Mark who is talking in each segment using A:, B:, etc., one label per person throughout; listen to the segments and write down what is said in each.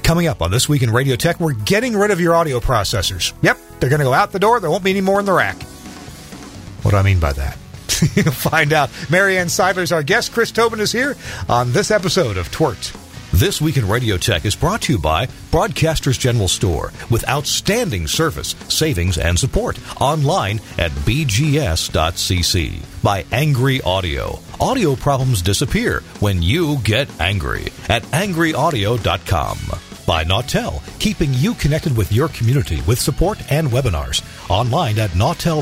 A: Coming up on This Week in Radio Tech, we're getting rid of your audio processors. Yep, they're going to go out the door. There won't be any more in the rack. What do I mean by that? You'll find out. Marianne Seidler is our guest. Chris Tobin is here on this episode of TWiRT.
B: This Week in Radio Tech is brought to you by Broadcasters General Store with outstanding service, savings, and support. Online at bgs.cc. By Angry Audio. Audio problems disappear when you get angry at angryaudio.com. By Nautel, keeping you connected with your community with support and webinars. Online at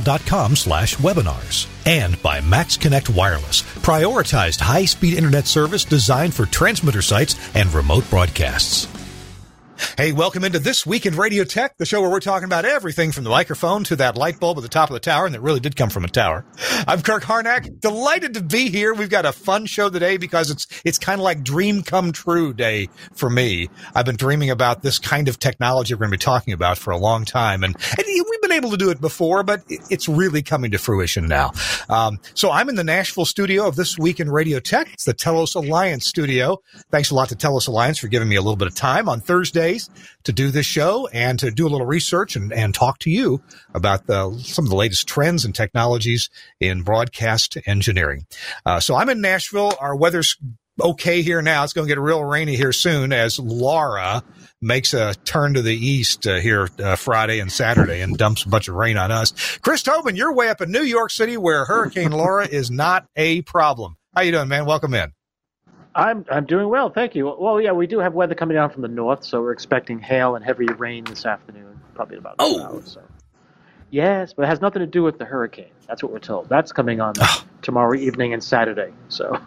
B: nautel.com/webinars. And by Max Connect Wireless, prioritized high-speed internet service designed for transmitter sites and remote broadcasts.
A: Hey, welcome into This Week in Radio Tech, the show where we're talking about everything from the microphone to that light bulb at the top of the tower, and it really did come from a tower. I'm Kirk Harnack, delighted to be here. We've got a fun show today because it's kind of like dream come true day for me. I've been dreaming about this kind of technology we're going to be talking about for a long time, and we've been able to do it before, but it's really coming to fruition now. So I'm in the Nashville studio of This Week in Radio Tech. It's the Telos Alliance studio. Thanks a lot to Telos Alliance for giving me a little bit of time on Thursday to do this show and to do a little research and talk to you about some of the latest trends and technologies in broadcast engineering. So I'm in Nashville. Our weather's okay here now. It's going to get real rainy here soon as Laura makes a turn to the east here Friday and Saturday and dumps a bunch of rain on us. Chris Tobin, you're way up in New York City where Hurricane Laura is not a problem. How you doing, man? Welcome in.
C: I'm doing well, thank you. Well, yeah, we do have weather coming down from the north, so we're expecting hail and heavy rain this afternoon, probably in about 2 hours. So. Yes, but it has nothing to do with the hurricane. That's what we're told. That's coming on tomorrow evening and Saturday. So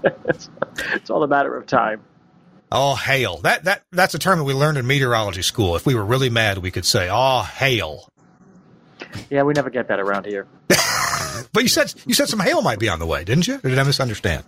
C: it's all a matter of time.
A: Oh, hail. That's a term that we learned in meteorology school. If we were really mad, we could say, oh, hail.
C: Yeah, we never get that around here.
A: But you said some hail might be on the way, didn't you? Or did I misunderstand?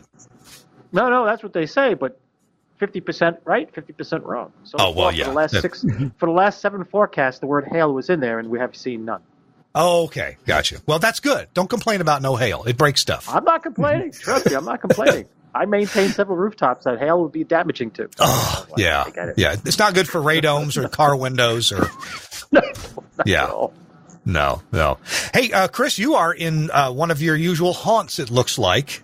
C: No, that's what they say, but 50% right, 50% wrong. So
A: yeah.
C: For the last 7 forecasts, the word hail was in there, and we have seen none.
A: Oh, okay. Gotcha. Well, that's good. Don't complain about no hail. It breaks stuff.
C: I'm not complaining. Trust me, I'm not complaining. I maintain several rooftops that hail would be damaging to.
A: Oh, yeah. Yeah. It's not good for radomes or car windows or.
C: No, not at all.
A: No. Hey, Chris, you are in one of your usual haunts, it looks like.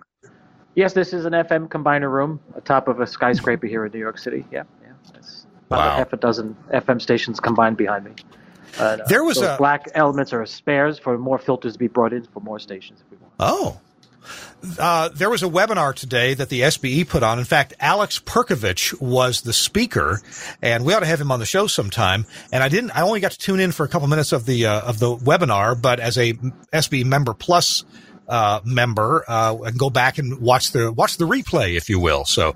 C: Yes, this is an FM combiner room atop of a skyscraper here in New York City. Yeah. It's about half a dozen FM stations combined behind me.
A: There was
C: those black elements are spares for more filters to be brought in for more stations if we want.
A: Oh. There was a webinar today that the SBE put on. In fact, Alex Perkovich was the speaker, and we ought to have him on the show sometime. And I only got to tune in for a couple minutes of the webinar, but as a SBE Member Plus member, and go back and watch the replay, if you will. So,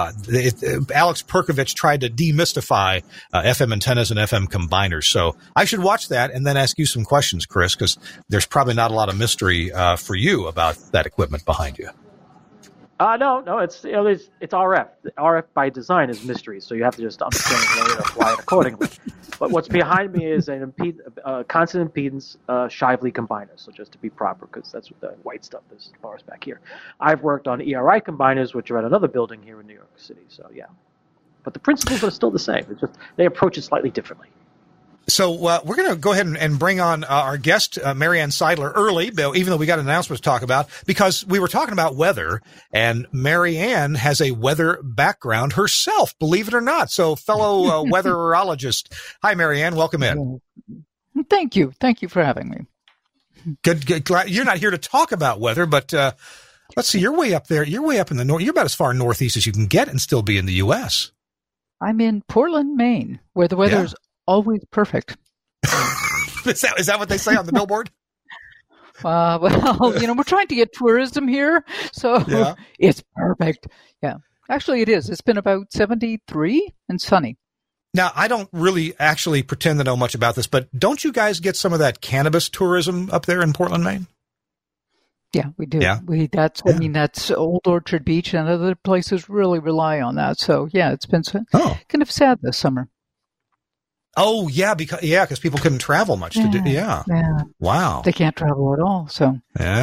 A: Alex Perkovich tried to demystify FM antennas and FM combiners. So I should watch that and then ask you some questions, Chris, because there's probably not a lot of mystery for you about that equipment behind you.
C: No, it's RF. RF by design is mystery, so you have to just understand it and apply it accordingly. But what's behind me is a constant impedance Shively combiner, so just to be proper, because that's what the white stuff is as far as back here. I've worked on ERI combiners, which are at another building here in New York City, so yeah. But the principles are still the same. It's just they approach it slightly differently.
A: So we're going to go ahead and bring on our guest, Marianne Seidler, early, even though we got an announcement to talk about, because we were talking about weather, and Marianne has a weather background herself, believe it or not. So fellow weatherologist. Hi, Marianne. Welcome in.
D: Thank you. Thank you for having me.
A: Good. Glad you're not here to talk about weather, but let's see. You're way up there. You're way up in the north. You're about as far northeast as you can get and still be in the U.S.
D: I'm in Portland, Maine, where the weather is always perfect.
A: Is that what they say on the billboard?
D: Well, we're trying to get tourism here, so it's perfect. Yeah, actually it is. It's been about 73 and sunny.
A: Now, I don't really actually pretend to know much about this, but don't you guys get some of that cannabis tourism up there in Portland, Maine?
D: Yeah, we do.
A: Yeah.
D: That's Old Orchard Beach and other places really rely on that. So, yeah, it's been kind of sad this summer.
A: Oh, yeah, because people couldn't travel much to do. Yeah. Wow.
D: They can't travel at all. So,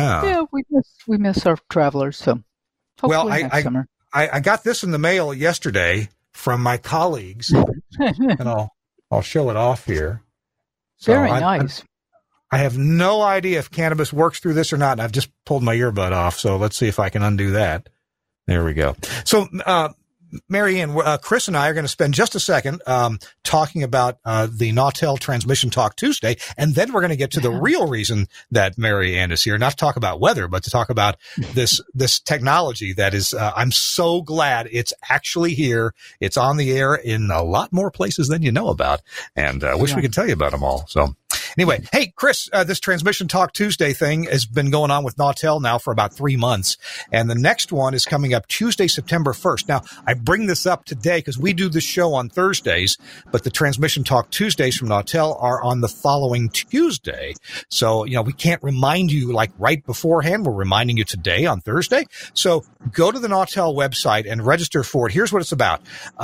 D: we miss our travelers. So, hopefully next summer.
A: I got this in the mail yesterday from my colleagues, and I'll show it off here. So
D: Very nice.
A: I have no idea if cannabis works through this or not. And I've just pulled my earbud off, so let's see if I can undo that. There we go. So, Mary Ann, Chris and I are going to spend just a second talking about the Nautel Transmission Talk Tuesday, and then we're going to get to the real reason that Mary Ann is here, not to talk about weather, but to talk about this technology that is, I'm so glad it's actually here. It's on the air in a lot more places than you know about, and I wish we could tell you about them all. So anyway, hey, Chris, this Transmission Talk Tuesday thing has been going on with Nautel now for about 3 months, and the next one is coming up Tuesday, September 1st. Now, I bring this up today because we do this show on Thursdays, but the Transmission Talk Tuesdays from Nautel are on the following Tuesday. So, we can't remind you like right beforehand. We're reminding you today on Thursday. So go to the Nautel website and register for it. Here's what it's about.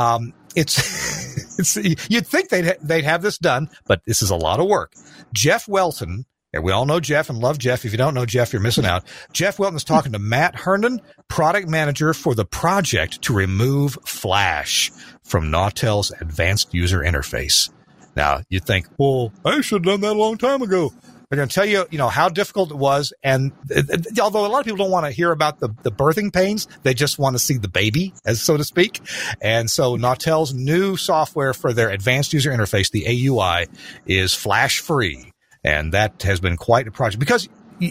A: It's you'd think they'd have this done, but this is a lot of work. Jeff Welton, and we all know Jeff and love Jeff. If you don't know Jeff, you're missing out. Jeff Welton is talking to Matt Herndon, product manager for the project to remove Flash from Nautel's advanced user interface. Now, you think, well, I should have done that a long time ago. They're going to tell you, how difficult it was. And although a lot of people don't want to hear about the birthing pains, they just want to see the baby, as so to speak. And so Nautel's new software for their advanced user interface, the AUI, is Flash free. And that has been quite a project because,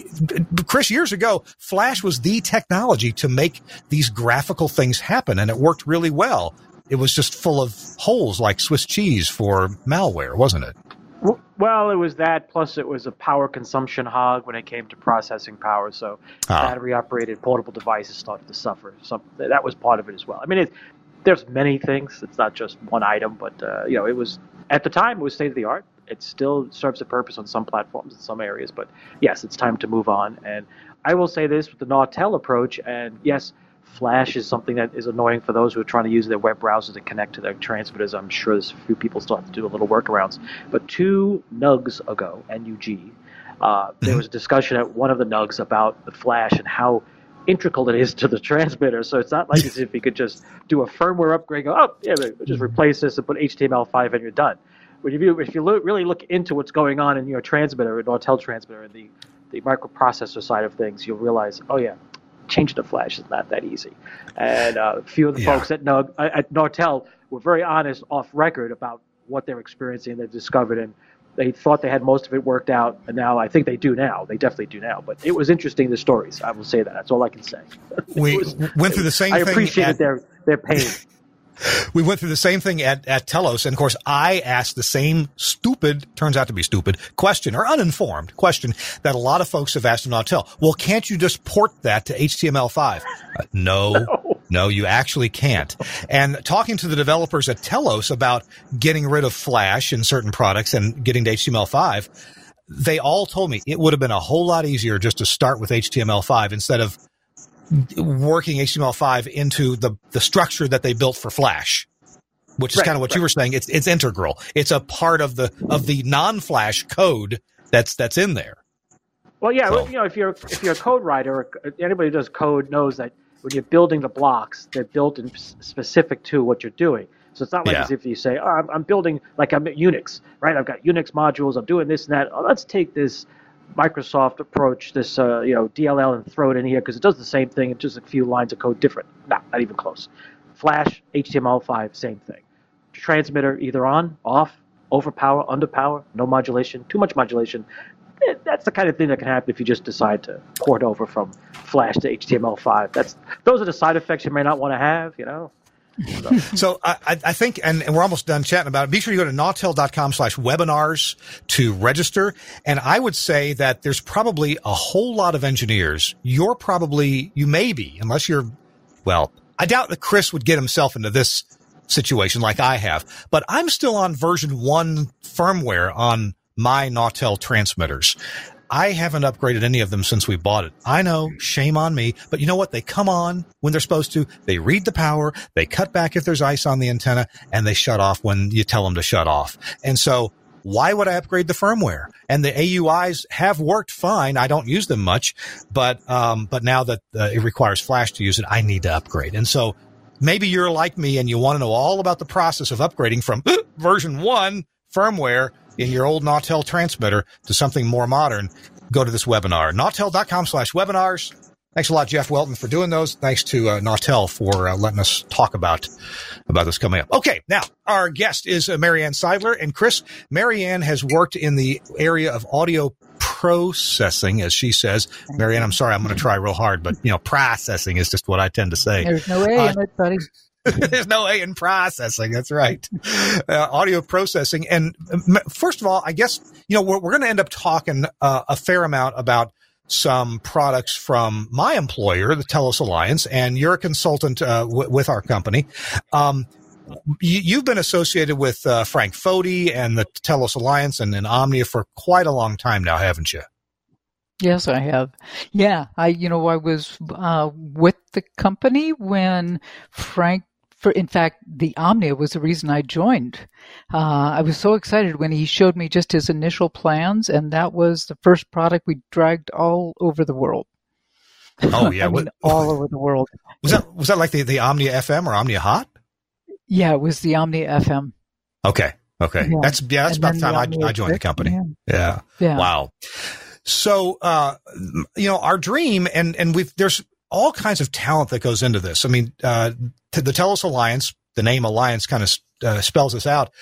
A: Chris, years ago, Flash was the technology to make these graphical things happen, and it worked really well. It was just full of holes like Swiss cheese for malware, wasn't it?
C: Well, it was that, plus it was a power consumption hog when it came to processing power, so battery-operated portable devices started to suffer. That was part of it as well. I mean, there's many things. It's not just one item, but, it was, at the time, it was state-of-the-art. It still serves a purpose on some platforms in some areas, but yes, it's time to move on. And I will say this with the Nautel approach, and yes, Flash is something that is annoying for those who are trying to use their web browser to connect to their transmitters. I'm sure there's a few people still have to do a little workarounds. But 2 NUGs ago, NUG, there was a discussion at one of the NUGs about the Flash and how integral it is to the transmitter. So it's not like as if you could just do a firmware upgrade, go, just replace this and put HTML5 and you're done. If you really look into what's going on in your transmitter, an Nautel transmitter, and the microprocessor side of things, you'll realize, changing the Flash is not that easy. And a few of the folks at Nautel were very honest off record about what they're experiencing, they've discovered, and they thought they had most of it worked out, and now I think they do now. They definitely do now. But it was interesting, the stories. I will say that. That's all I can say.
A: We went through the same thing.
C: I appreciated their pain.
A: We went through the same thing at Telos, and of course I asked the same turns out to be stupid question, or uninformed question, that a lot of folks have asked in Nautel. Well, can't you just port that to HTML5? No, you actually can't. And talking to the developers at Telos about getting rid of Flash in certain products and getting to HTML5, they all told me it would have been a whole lot easier just to start with HTML5 instead of working HTML5 into the structure that they built for Flash, which is kind of what you were saying. It's integral. It's a part of the non-Flash code that's in there. Well, yeah, so,
C: if you're a code writer, or anybody who does code knows that when you're building the blocks, they're built in specific to what you're doing. So it's not like as if you say, I'm building like I'm at Unix, right? I've got Unix modules. I'm doing this and that. Let's take this Microsoft approach, this DLL, and throw it in here because it does the same thing. It's just a few lines of code different. Not even close. Flash, HTML5, same thing. Transmitter either on, off, overpower, underpower, no modulation, too much modulation. That's the kind of thing that can happen if you just decide to port over from Flash to HTML5. Those are the side effects you may not want to have,
A: So I think, and we're almost done chatting about it, be sure you go to nautel.com/webinars to register. And I would say that there's probably a whole lot of engineers. You may be, unless I doubt that Chris would get himself into this situation like I have, but I'm still on version 1 firmware on my Nautel transmitters. I haven't upgraded any of them since we bought it. I know, shame on me, but you know what? They come on when they're supposed to. They read the power. They cut back if there's ice on the antenna, and they shut off when you tell them to shut off. And so why would I upgrade the firmware? And the AUIs have worked fine. I don't use them much, but now that it requires Flash to use it, I need to upgrade. And so maybe you're like me and you want to know all about the process of upgrading from version 1 firmware in your old Nautel transmitter to something more modern. Go to this webinar, nautel.com/webinars. Thanks a lot, Jeff Welton, for doing those. Thanks to Nautel for letting us talk about this coming up. Okay, now our guest is Marianne Seidler. And Chris, Marianne has worked in the area of audio processing, as she says. Marianne, I'm sorry, I'm going to try real hard, but processing is just what I tend to say.
D: There's no A in it, buddy.
A: There's no A in processing. That's right. Audio processing. And first of all, I guess, we're going to end up talking a fair amount about some products from my employer, the Telos Alliance, and you're a consultant with our company. You've been associated with Frank Foti and the Telos Alliance and Omnia for quite a long time now, haven't you?
D: Yes, I have. Yeah, I was with the company when Frank. In fact, the Omnia was the reason I joined. I was so excited when he showed me just his initial plans, and that was the first product we dragged all over the world.
A: Oh yeah,
D: all over the world.
A: Was that like the Omnia FM or Omnia Hot?
D: Yeah, it was the Omnia FM.
A: Okay. Yeah. That's about the time I joined the company. Yeah. Wow. So, our dream, and there's all kinds of talent that goes into this. I mean, the Telos Alliance, the name Alliance kind of spells this out.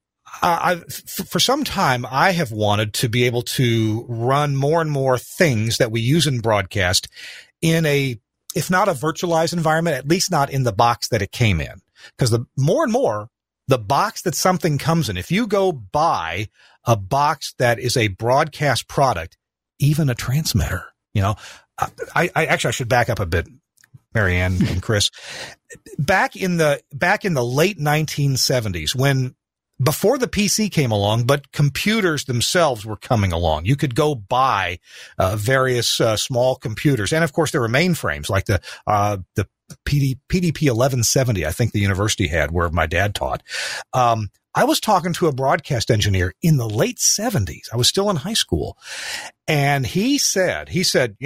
A: For some time, I have wanted to be able to run more and more things that we use in broadcast in if not a virtualized environment, at least not in the box that it came in. Because more and more, the box that something comes in, if you go buy a box that is a broadcast product, even a transmitter, I should back up a bit, Marianne and Chris. Back in the late 1970s, before the PC came along, but computers themselves were coming along, you could go buy various small computers, and of course there were mainframes like the PDP 1170. I think the university had, where my dad taught. I was talking to a broadcast engineer in the late 70s. I was still in high school. And he said, and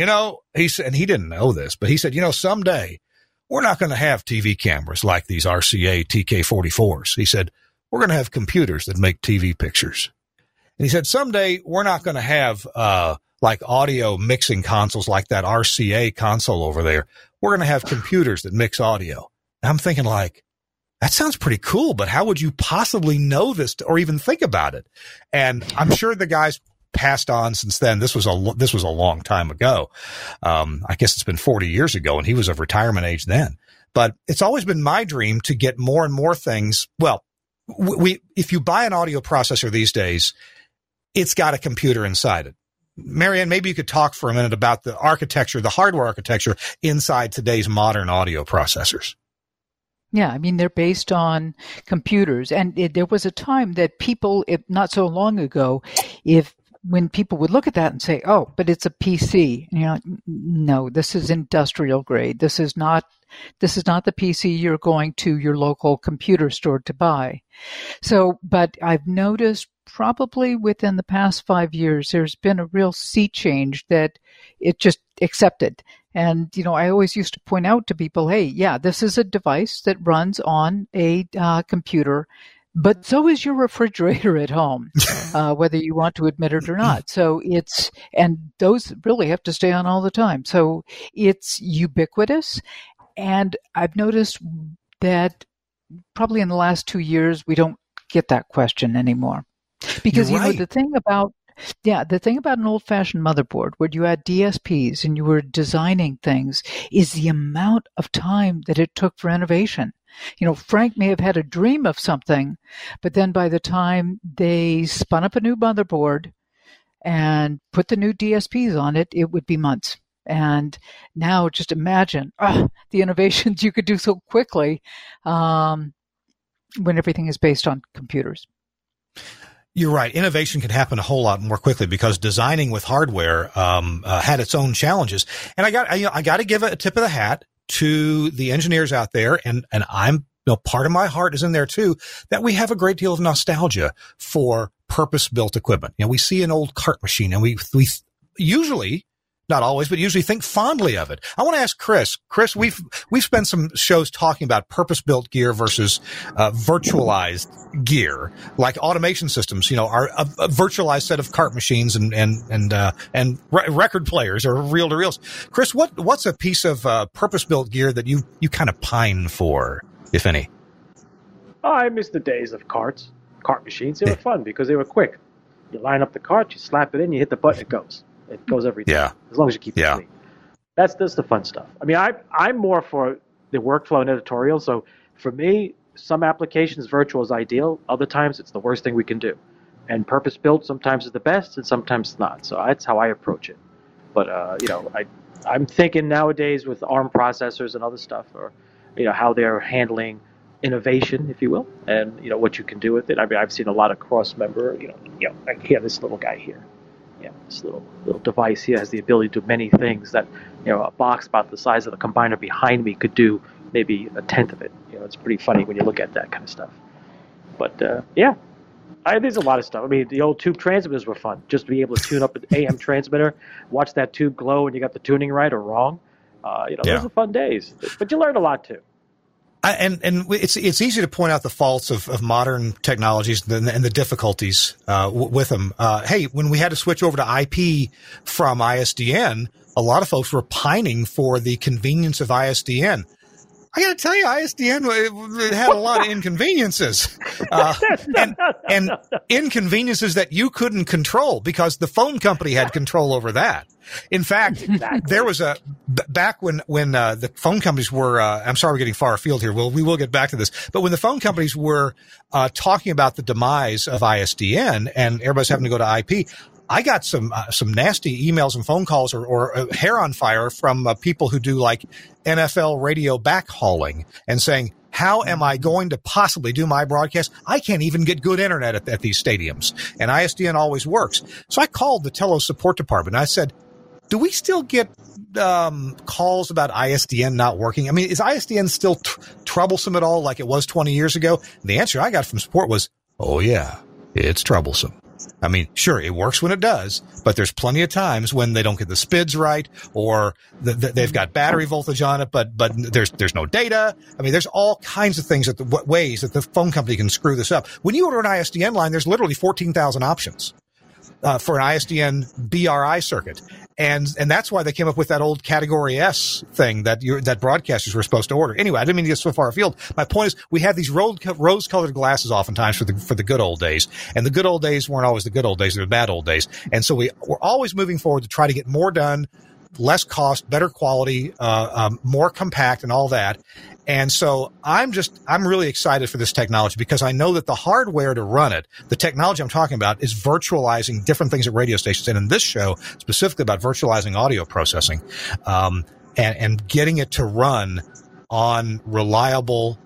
A: he didn't know this, but he said, someday we're not going to have TV cameras like these RCA TK44s. He said, we're going to have computers that make TV pictures. And he said, someday we're not going to have, like audio mixing consoles like that RCA console over there. We're going to have computers that mix audio. And I'm thinking that sounds pretty cool, but how would you possibly know this or even think about it? And I'm sure the guys passed on since then. This was a long time ago. I guess it's been 40 years ago, and he was of retirement age then. But it's always been my dream to get more and more things. Well, if you buy an audio processor these days, it's got a computer inside it. Marianne, maybe you could talk for a minute about the architecture, the hardware architecture inside today's modern audio processors.
D: Yeah, I mean, they're based on computers. And there was a time that people, not so long ago, when people would look at that and say, oh, but it's a PC. And you're like, no, this is industrial grade. This is not the PC you're going to your local computer store to buy. So, but I've noticed probably within the past 5 years, there's been a real sea change that it just accepted. And, I always used to point out to people, hey, yeah, this is a device that runs on a computer, but so is your refrigerator at home, whether you want to admit it or not. So and those really have to stay on all the time. So it's ubiquitous. And I've noticed that probably in the last 2 years, we don't get that question anymore. Because,
A: right.
D: The thing about an old-fashioned motherboard where you had DSPs and you were designing things is the amount of time that it took for innovation. Frank may have had a dream of something, but then by the time they spun up a new motherboard and put the new DSPs on it, it would be months. And now just imagine the innovations you could do so quickly when everything is based on computers.
A: You're right. Innovation can happen a whole lot more quickly because designing with hardware had its own challenges. And I got to give a tip of the hat to the engineers out there, and I'm part of my heart is in there too, that we have a great deal of nostalgia for purpose-built equipment. We see an old cart machine, and we usually not always, but usually think fondly of it. I want to ask Chris. Chris, we've spent some shows talking about purpose-built gear versus virtualized gear, like automation systems. Are a virtualized set of cart machines and record players or reel-to-reels. Chris, what's a piece of purpose-built gear that you kind of pine for, if any?
C: Oh, I miss the days of cart machines. They were fun because they were quick. You line up the cart, you slap it in, you hit the button, it goes. It goes every time, as long as you keep it clean. That's the fun stuff. I mean, I'm more for the workflow and editorial. So for me, some applications virtual is ideal. Other times it's the worst thing we can do. And purpose-built sometimes is the best and sometimes it's not. So that's how I approach it. But, I'm thinking nowadays with ARM processors and other stuff, or, how they're handling innovation, if you will, and, what you can do with it. I mean, I've seen a lot of cross-member, like here, this little guy here. This little device here has the ability to do many things that, a box about the size of the combiner behind me could do maybe a tenth of it. It's pretty funny when you look at that kind of stuff. But, there's a lot of stuff. I mean, the old tube transmitters were fun. Just to be able to tune up an AM transmitter, watch that tube glow when you got the tuning right or wrong. Those are fun days. But you learn a lot, too.
A: And it's easy to point out the faults of modern technologies and the difficulties with them. Hey, when we had to switch over to IP from ISDN, a lot of folks were pining for the convenience of ISDN. I got to tell you, ISDN had a lot of inconveniences, and inconveniences that you couldn't control because the phone company had control over that. In fact, there was back when the phone companies were, I'm sorry we're getting far afield here. We will get back to this. But when the phone companies were talking about the demise of ISDN and everybody's having to go to IP, I got some nasty emails and phone calls or hair on fire from people who do like NFL radio backhauling and saying, how am I going to possibly do my broadcast? I can't even get good internet at these stadiums. And ISDN always works. So I called the Telos support department and I said, do we still get calls about ISDN not working? I mean, is ISDN still troublesome at all like it was 20 years ago? And the answer I got from support was, oh, yeah, it's troublesome. I mean, sure, it works when it does, but there's plenty of times when they don't get the SPIDs right or they've got battery voltage on it, but there's no data. I mean, there's all kinds of things ways that the phone company can screw this up. When you order an ISDN line, there's literally 14,000 options for an ISDN BRI circuit. And that's why they came up with that old Category S thing that broadcasters were supposed to order. Anyway, I didn't mean to get so far afield. My point is, we had these rose-colored glasses oftentimes for the good old days, and the good old days weren't always the good old days; they were the bad old days. And so we're always moving forward to try to get more done, less cost, better quality, more compact, and all that. And so I'm really excited for this technology because I know that the hardware to run it, the technology I'm talking about, is virtualizing different things at radio stations. And in this show, specifically about virtualizing audio processing, and getting it to run on reliable,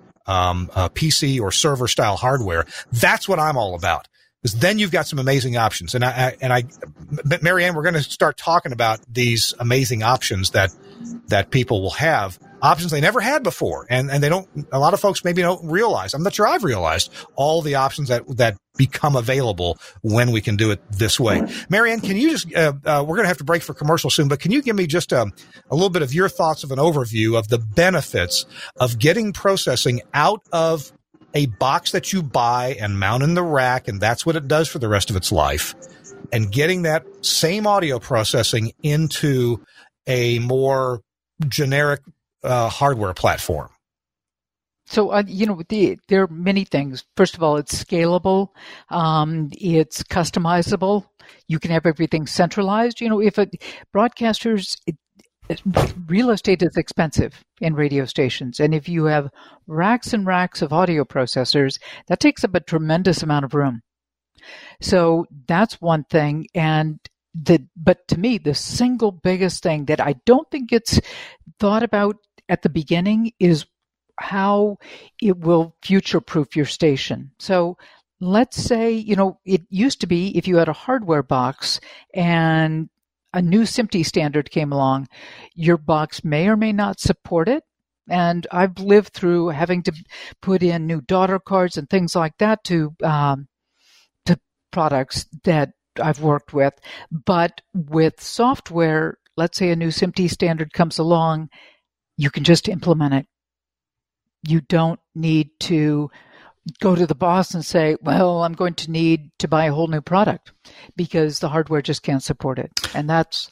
A: PC or server style hardware. That's what I'm all about. Because then you've got some amazing options. And Marianne, we're going to start talking about these amazing options that people will have, options they never had before. And they don't, a lot of folks maybe don't realize, I'm not sure I've realized all the options that become available when we can do it this way. Marianne, can you just, we're going to have to break for commercial soon, but can you give me just a little bit of your thoughts of an overview of the benefits of getting processing out of a box that you buy and mount in the rack, and that's what it does for the rest of its life, and getting that same audio processing into a more generic hardware platform?
D: So, there are many things. First of all, it's scalable. It's customizable. You can have everything centralized. Broadcasters, real estate is expensive in radio stations. And if you have racks and racks of audio processors, that takes up a tremendous amount of room. So that's one thing. But to me, the single biggest thing that I don't think gets thought about at the beginning is how it will future-proof your station. So let's say, it used to be if you had a hardware box and a new SMPTE standard came along, your box may or may not support it. And I've lived through having to put in new daughter cards and things like that to products that I've worked with. But with software let's say a new SMPTE standard comes along, you can just implement it. You don't need to go to the boss and say, well, I'm going to need to buy a whole new product because the hardware just can't support it. And that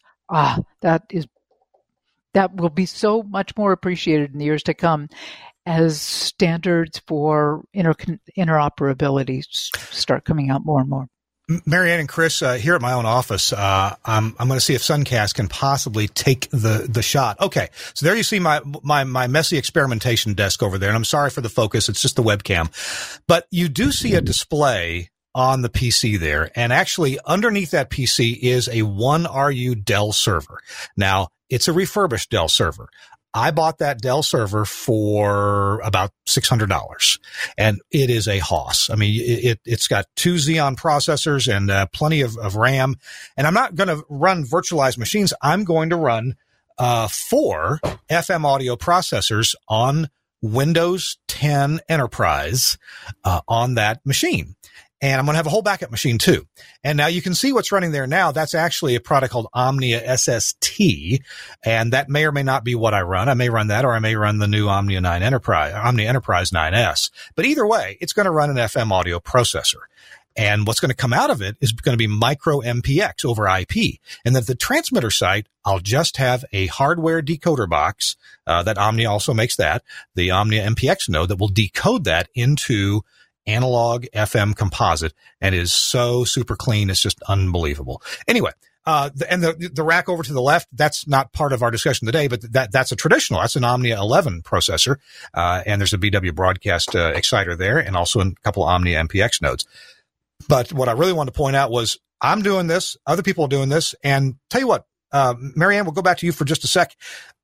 D: will be so much more appreciated in the years to come as standards for interoperability start coming out more and more.
A: Marianne and Chris, here at my own office, I'm going to see if Suncast can possibly take the shot. Okay, so there you see my messy experimentation desk over there, and I'm sorry for the focus. It's just the webcam. But you do see a display on the PC there, and actually underneath that PC is a 1RU Dell server. Now, it's a refurbished Dell server. I bought that Dell server for about $600, and it is a hoss. I mean, it's got 2 Xeon processors and plenty of RAM, and I'm not going to run virtualized machines. I'm going to run 4 FM audio processors on Windows 10 Enterprise on that machine. And I'm going to have a whole backup machine too. And now you can see what's running there now. That's actually a product called Omnia SST. And that may or may not be what I run. I may run that, or I may run the new Omnia Enterprise 9S. But either way, it's going to run an FM audio processor. And what's going to come out of it is going to be micro MPX over IP. And that the transmitter site, I'll just have a hardware decoder box, that Omnia also makes that, the Omnia MPX node that will decode that into analog FM composite, and is so super clean. It's just unbelievable. Anyway, the rack over to the left, that's not part of our discussion today, but that's a traditional, that's an Omnia 11 processor. And there's a BW broadcast exciter there, and also a couple of Omnia MPX nodes. But what I really wanted to point out was I'm doing this, other people are doing this, and tell you what, Marianne, we'll go back to you for just a sec.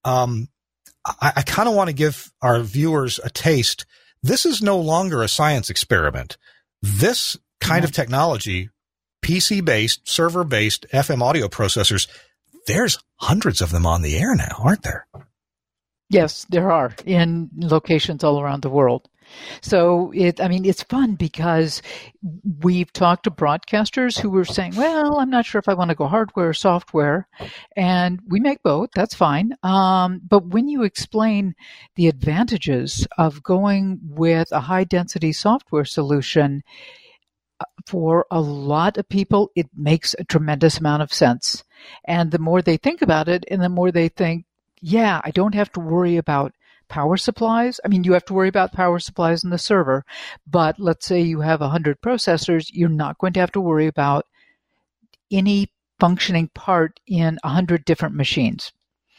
A: I kind of want to give our viewers a taste. This is no longer a science experiment. This kind of technology, PC-based, server-based FM audio processors, there's hundreds of them on the air now, aren't there?
D: Yes, there are, in locations all around the world. So it's fun because we've talked to broadcasters who were saying, well, I'm not sure if I want to go hardware or software. And we make both. That's fine. But when you explain the advantages of going with a high density software solution, for a lot of people, it makes a tremendous amount of sense. And the more they think about it, and the more they think, yeah, I don't have to worry about power supplies. I mean, you have to worry about power supplies in the server, but let's say you have 100 processors, you're not going to have to worry about any functioning part in 100 different machines.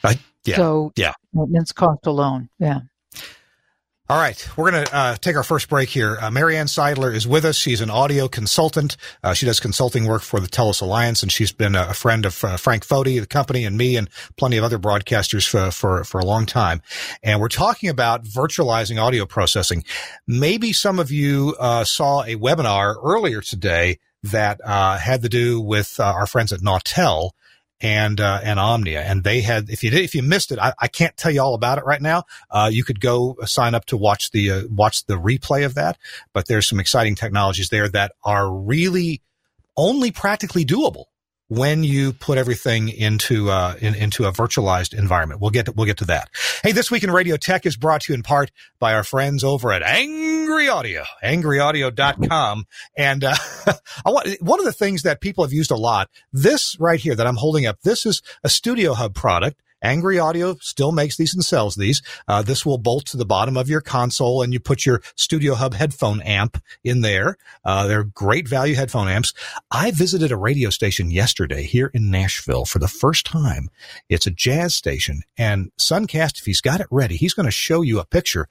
D: Maintenance cost alone. Yeah.
A: All right, we're going to take our first break here. Marianne Seidler is with us. She's an audio consultant. She does consulting work for the TELUS Alliance, and she's been a friend of Frank Foti, the company, and me, and plenty of other broadcasters for a long time. And we're talking about virtualizing audio processing. Maybe some of you saw a webinar earlier today that had to do with our friends at Nautel and Omnia. And they had, if you missed it, I can't tell you all about it right now. You could go sign up to watch the replay of that, but there's some exciting technologies there that are really only practically doable when you put everything into a virtualized environment. We'll get to that. Hey, This Week in Radio Tech is brought to you in part by our friends over at Angry Audio, angryaudio.com. And one of the things that people have used a lot, this right here that I'm holding up, this is a Studio Hub product. Angry Audio still makes these and sells these. This will bolt to the bottom of your console, and you put your Studio Hub headphone amp in there. They're great value headphone amps. I visited a radio station yesterday here in Nashville for the first time. It's a jazz station, and Suncast, if he's got it ready, he's going to show you a picture.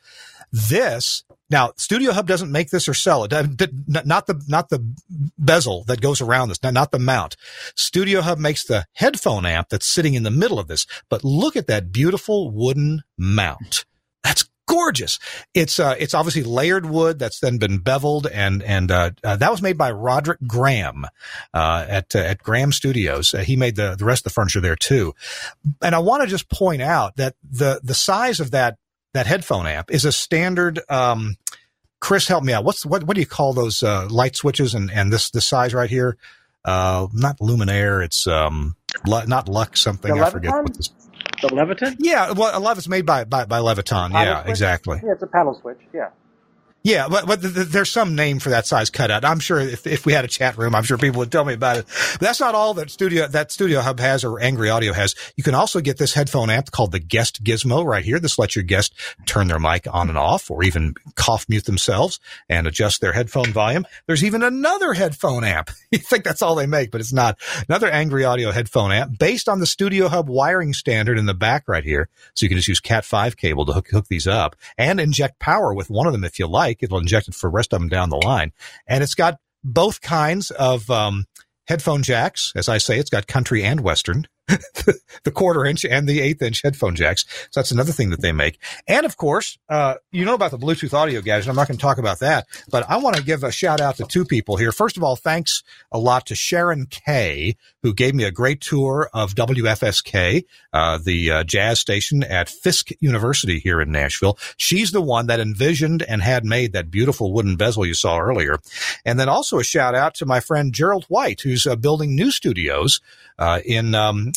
A: Now, Studio Hub doesn't make this or sell it. Not the bezel that goes around this, not the mount. Studio Hub makes the headphone amp that's sitting in the middle of this. But look at that beautiful wooden mount. That's gorgeous. It's obviously layered wood that's then been beveled, and that was made by Roderick Graham at Graham Studios. He made the rest of the furniture there too. And I want to just point out that the size of that headphone amp is a standard. Chris, help me out. What do you call those light switches and this size right here? Not luminaire. It's not Lux something.
C: The
A: I forget
C: Leviton?
A: what this.
C: The Leviton?
A: Yeah, well, a lot of it's made by Leviton. Yeah, exactly.
C: Yeah, it's a paddle switch. Yeah.
A: Yeah, but there's some name for that size cutout. I'm sure if we had a chat room, I'm sure people would tell me about it. But that's not all that Studio Hub has or Angry Audio has. You can also get this headphone amp called the Guest Gizmo right here. This lets your guest turn their mic on and off or even cough mute themselves and adjust their headphone volume. There's even another headphone amp. You think that's all they make, but it's not. Another Angry Audio headphone amp based on the Studio Hub wiring standard in the back right here. So you can just use Cat5 cable to hook these up and inject power with one of them if you like. It'll inject it for the rest of them down the line. And it's got both kinds of headphone jacks. As I say, it's got country and Western, the 1/4-inch and the 1/8-inch headphone jacks. So that's another thing that they make. And of course, you know about the Bluetooth audio gadget. I'm not going to talk about that, but I want to give a shout out to two people here. First of all, thanks a lot to Sharon Kay, who gave me a great tour of WFSK, the jazz station at Fisk University here in Nashville. She's the one that envisioned and had made that beautiful wooden bezel you saw earlier. And then also a shout out to my friend Gerald White, who's building new studios in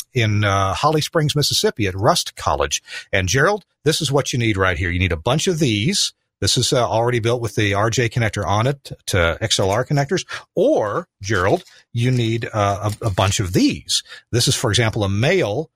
A: Holly Springs, Mississippi at Rust College. And Gerald, this is what you need right here. You need a bunch of these. This is already built with the RJ connector on it to XLR connectors. Or, Gerald, you need a bunch of these. This is, for example, a male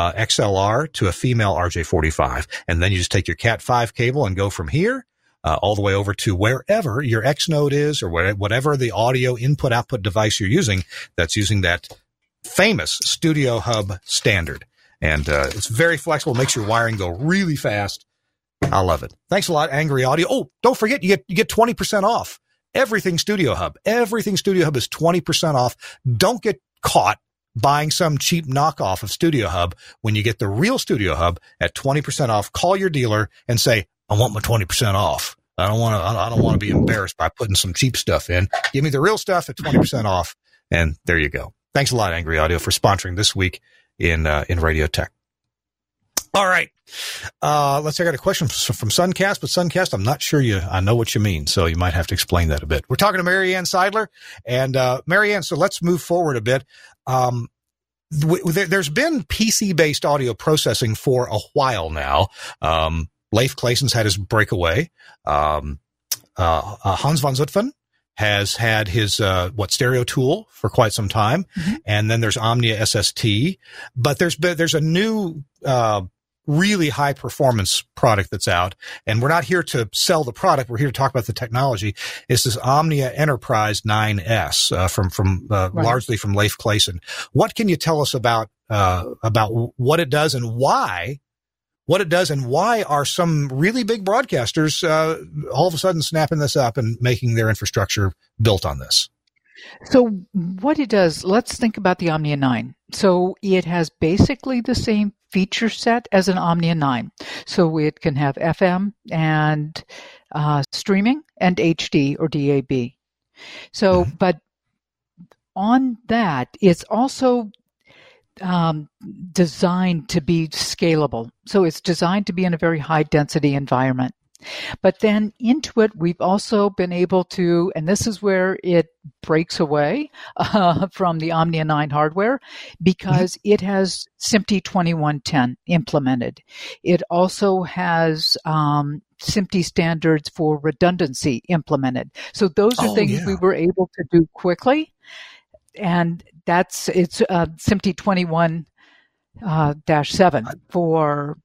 A: XLR to a female RJ45. And then you just take your Cat5 cable and go from here all the way over to wherever your X node is or whatever the audio input-output device you're using that's using that famous Studio Hub standard. And it's very flexible, makes your wiring go really fast. I love it. Thanks a lot, Angry Audio. Oh, don't forget, you get 20% off everything Studio Hub. Everything Studio Hub is 20% off. Don't get caught buying some cheap knockoff of Studio Hub when you get the real Studio Hub at 20% off. Call your dealer and say, I want my 20% off. I don't want to be embarrassed by putting some cheap stuff in. Give me the real stuff at 20% off. And there you go. Thanks a lot, Angry Audio, for sponsoring this week in Radio Tech. All right. Let's check out a question from Suncast, but Suncast, I'm not sure I know what you mean, so you might have to explain that a bit. We're talking to Marianne Seidler, and Marianne, so let's move forward a bit. There's been PC-based audio processing for a while now. Leif Claesson's had his breakaway. Hans von Zutphen has had his Stereo Tool for quite some time, and then there's Omnia SST. But there's a new really high performance product that's out, and we're not here to sell the product. We're here to talk about the technology. It's this Omnia Enterprise 9S from largely from Leif Claesson. What can you tell us about what it does and why? What it does and why are some really big broadcasters all of a sudden snapping this up and making their infrastructure built on this?
D: So what it does, let's think about the Omnia 9. So it has basically the same feature set as an Omnia 9. So it can have FM and streaming and HD or DAB. So, but on that, it's also designed to be scalable. So it's designed to be in a very high density environment. But then into it, we've also been able to, and this is where it breaks away from the Omnia 9 hardware, because it has SMPTE 2110 implemented. It also has SMPTE standards for redundancy implemented. So those are things we were able to do quickly. And it's SMPTE 21-7 for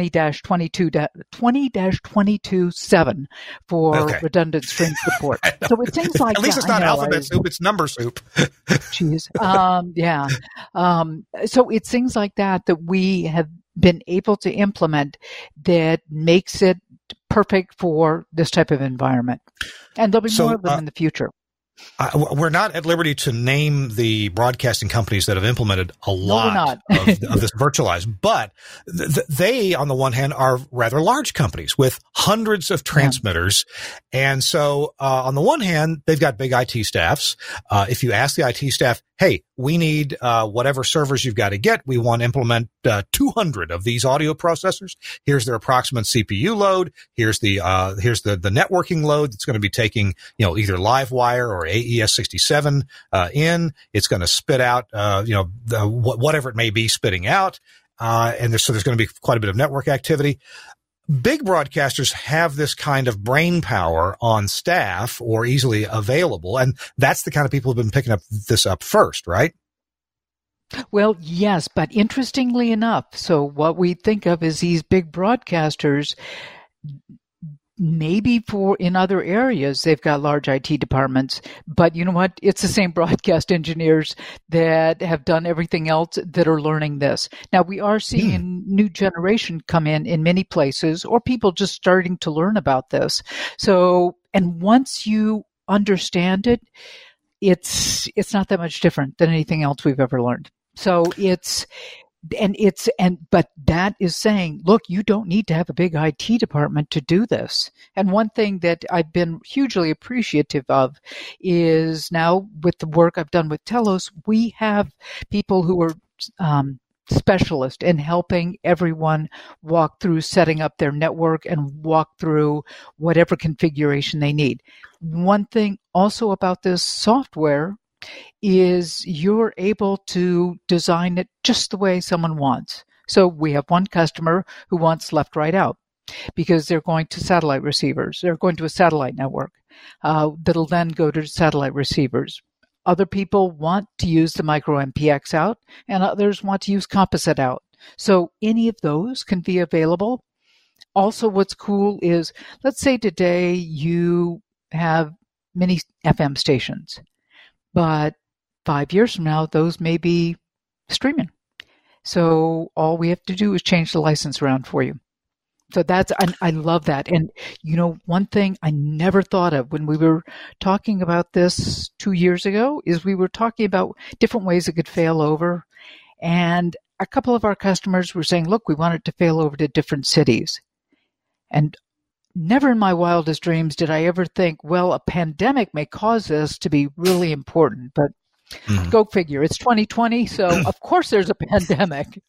D: 20-22-7 for redundant string support. So it seems like
A: at least it's not alphabet soup; it's number soup.
D: Jeez, yeah. So it's things like that we have been able to implement that makes it perfect for this type of environment, and there'll be more of them in the future.
A: We're not at liberty to name the broadcasting companies that have implemented a lot of this virtualized, but they, on the one hand, are rather large companies with hundreds of transmitters. And so, on the one hand, they've got big IT staffs. If you ask the IT staff, hey, we need whatever servers you've got to get. We want to implement 200 of these audio processors. Here's their approximate CPU load. Here's the networking load that's going to be taking, either LiveWire or AES67 in. It's going to spit out, whatever it may be spitting out. And there's going to be quite a bit of network activity. Big broadcasters have this kind of brain power on staff or easily available, and that's the kind of people who've been picking this up first, right?
D: Well, yes, but interestingly enough, so what we think of as these big broadcasters, maybe in other areas, they've got large IT departments, but you know what? It's the same broadcast engineers that have done everything else that are learning this. Now, we are seeing a new generation come in many places, or people just starting to learn about this. So, and once you understand it, it's not that much different than anything else we've ever learned. So but that is saying, look, you don't need to have a big IT department to do this. And one thing that I've been hugely appreciative of is now with the work I've done with Telos, we have people who are specialists in helping everyone walk through setting up their network and walk through whatever configuration they need. One thing also about this software is you're able to design it just the way someone wants. So we have one customer who wants left, right, out because they're going to satellite receivers. They're going to a satellite network that'll then go to satellite receivers. Other people want to use the micro MPX out, and others want to use composite out. So any of those can be available. Also, what's cool is, let's say today you have many FM stations. But 5 years from now, those may be streaming. So all we have to do is change the license around for you. So I love that. And, one thing I never thought of when we were talking about this 2 years ago is we were talking about different ways it could fail over. And a couple of our customers were saying, look, we want it to fail over to different cities. And never in my wildest dreams did I ever think, well, a pandemic may cause this to be really important, but go figure. It's 2020, so of course there's a pandemic.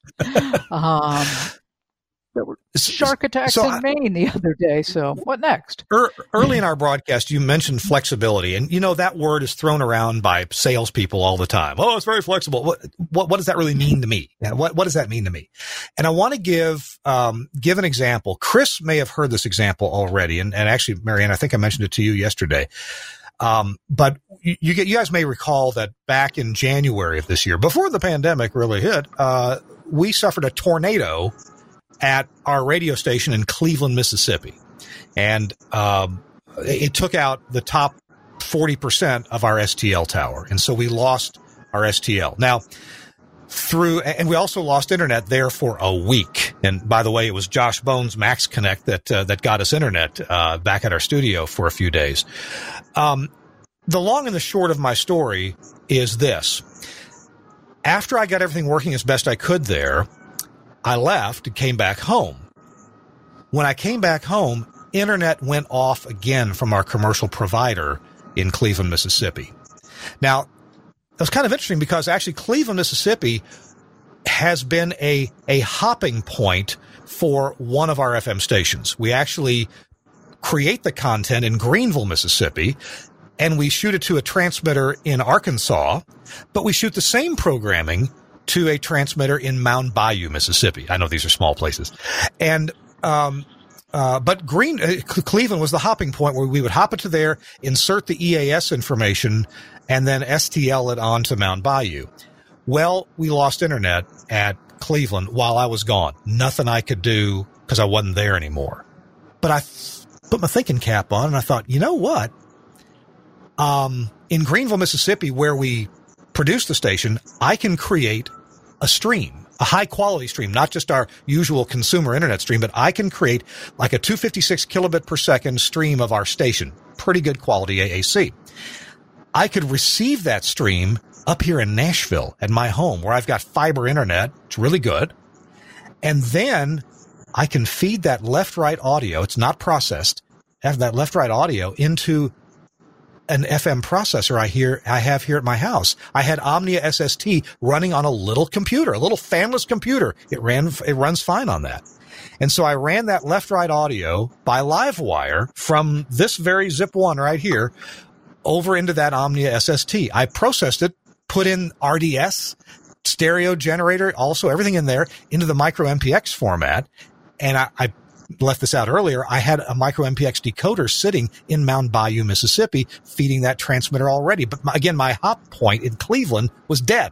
D: There were shark attacks in Maine the other day, so what next?
A: Early in our broadcast, you mentioned flexibility, and that word is thrown around by salespeople all the time. Oh, it's very flexible. What does that really mean to me? What does that mean to me? And I want to give an example. Chris may have heard this example already, and actually, Marianne, I think I mentioned it to you yesterday. But you guys may recall that back in January of this year, before the pandemic really hit, we suffered a tornado at our radio station in Cleveland, Mississippi. And it took out the top 40% of our STL tower. And so we lost our STL. Now, and we also lost internet there for a week. And by the way, it was Josh Bones Max Connect that got us internet back at our studio for a few days. The long and the short of my story is this. After I got everything working as best I could there, I left and came back home. When I came back home, internet went off again from our commercial provider in Cleveland, Mississippi. Now, it was kind of interesting because actually Cleveland, Mississippi has been a hopping point for one of our FM stations. We actually create the content in Greenville, Mississippi, and we shoot it to a transmitter in Arkansas, but we shoot the same programming to a transmitter in Mound Bayou, Mississippi. I know these are small places. And, but Cleveland was the hopping point where we would hop it to there, insert the EAS information, and then STL it onto Mound Bayou. Well, we lost internet at Cleveland while I was gone. Nothing I could do because I wasn't there anymore. But I put my thinking cap on and I thought, you know what? In Greenville, Mississippi, where we produce the station, I can create a stream, a high quality stream, not just our usual consumer internet stream, but I can create like a 256 kilobit per second stream of our station. Pretty good quality AAC. I could receive that stream up here in Nashville at my home where I've got fiber internet. It's really good. And then I can feed that left-right audio. It's not processed. Have that left-right audio into an FM processor I have here at my house. I had Omnia SST running on a little computer, a little fanless computer. It runs fine on that. And so I ran that left-right audio by LiveWire from this very Zip 1 right here over into that Omnia SST. I processed it, put in RDS, stereo generator, also everything in there into the micro MPX format. And I left this out earlier. I had a micro MPX decoder sitting in Mound Bayou, Mississippi, feeding that transmitter already. But again, my hop point in Cleveland was dead.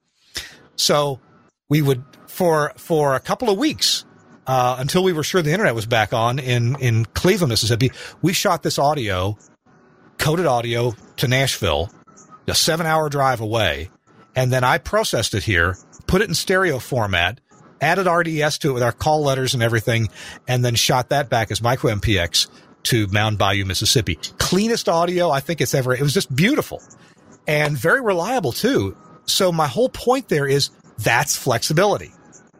A: So we would, for a couple of weeks, until we were sure the internet was back on in Cleveland, Mississippi, we shot this coded audio to Nashville, a 7-hour drive away. And then I processed it here, put it in stereo format, added RDS to it with our call letters and everything, and then shot that back as micro MPX to Mound Bayou, Mississippi. Cleanest audio I think it's ever. It was just beautiful and very reliable too. So my whole point there is that's flexibility.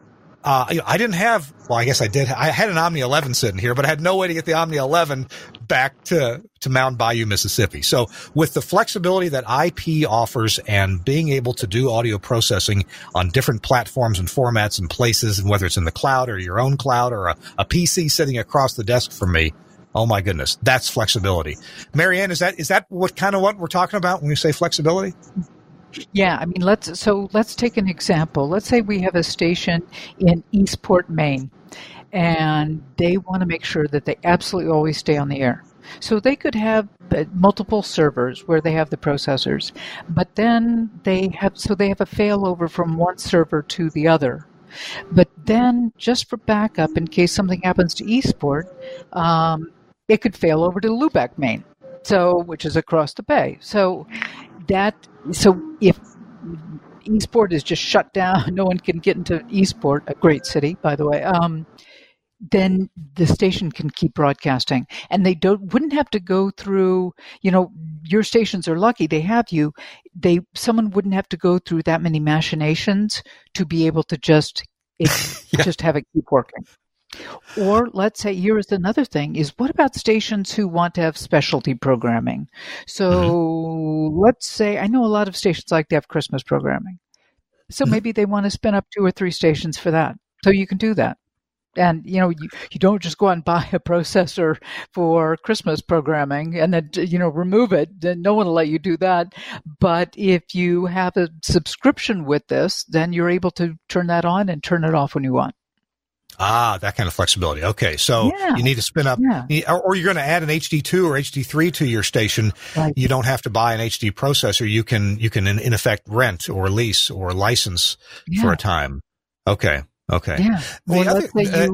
A: I didn't have, well, I guess I did. I had an Omnia 11 sitting here, but I had no way to get the Omnia 11 back to Mound Bayou, Mississippi. So with the flexibility that IP offers and being able to do audio processing on different platforms and formats and places, and whether it's in the cloud or your own cloud or a PC sitting across the desk from me, oh my goodness, that's flexibility. Marianne, is that what we're talking about when we say flexibility?
D: Yeah, I mean, let's take an example. Let's say we have a station in Eastport, Maine, and they want to make sure that they absolutely always stay on the air. So they could have multiple servers where they have the processors, but then they have a failover from one server to the other. But then, just for backup, in case something happens to Eastport, it could fail over to Lubec, Maine, which is across the bay. So if Eastport is just shut down, no one can get into Eastport, a great city, by the way, then the station can keep broadcasting. And they wouldn't have to go through, your stations are lucky they have you. Someone wouldn't have to go through that many machinations to be able to just have it keep working. Or let's say, here's another thing, is what about stations who want to have specialty programming? So let's say, I know a lot of stations like to have Christmas programming. So maybe they want to spin up 2 or 3 stations for that. So you can do that. And, you don't just go out and buy a processor for Christmas programming and then, remove it. Then no one will let you do that. But if you have a subscription with this, then you're able to turn that on and turn it off when you want.
A: Ah, that kind of flexibility. Okay, so you need to spin up, or you're going to add an HD2 or HD3 to your station. Right. You don't have to buy an HD processor. You can in effect rent or lease or license for a time. Okay.
D: Yeah. Let's say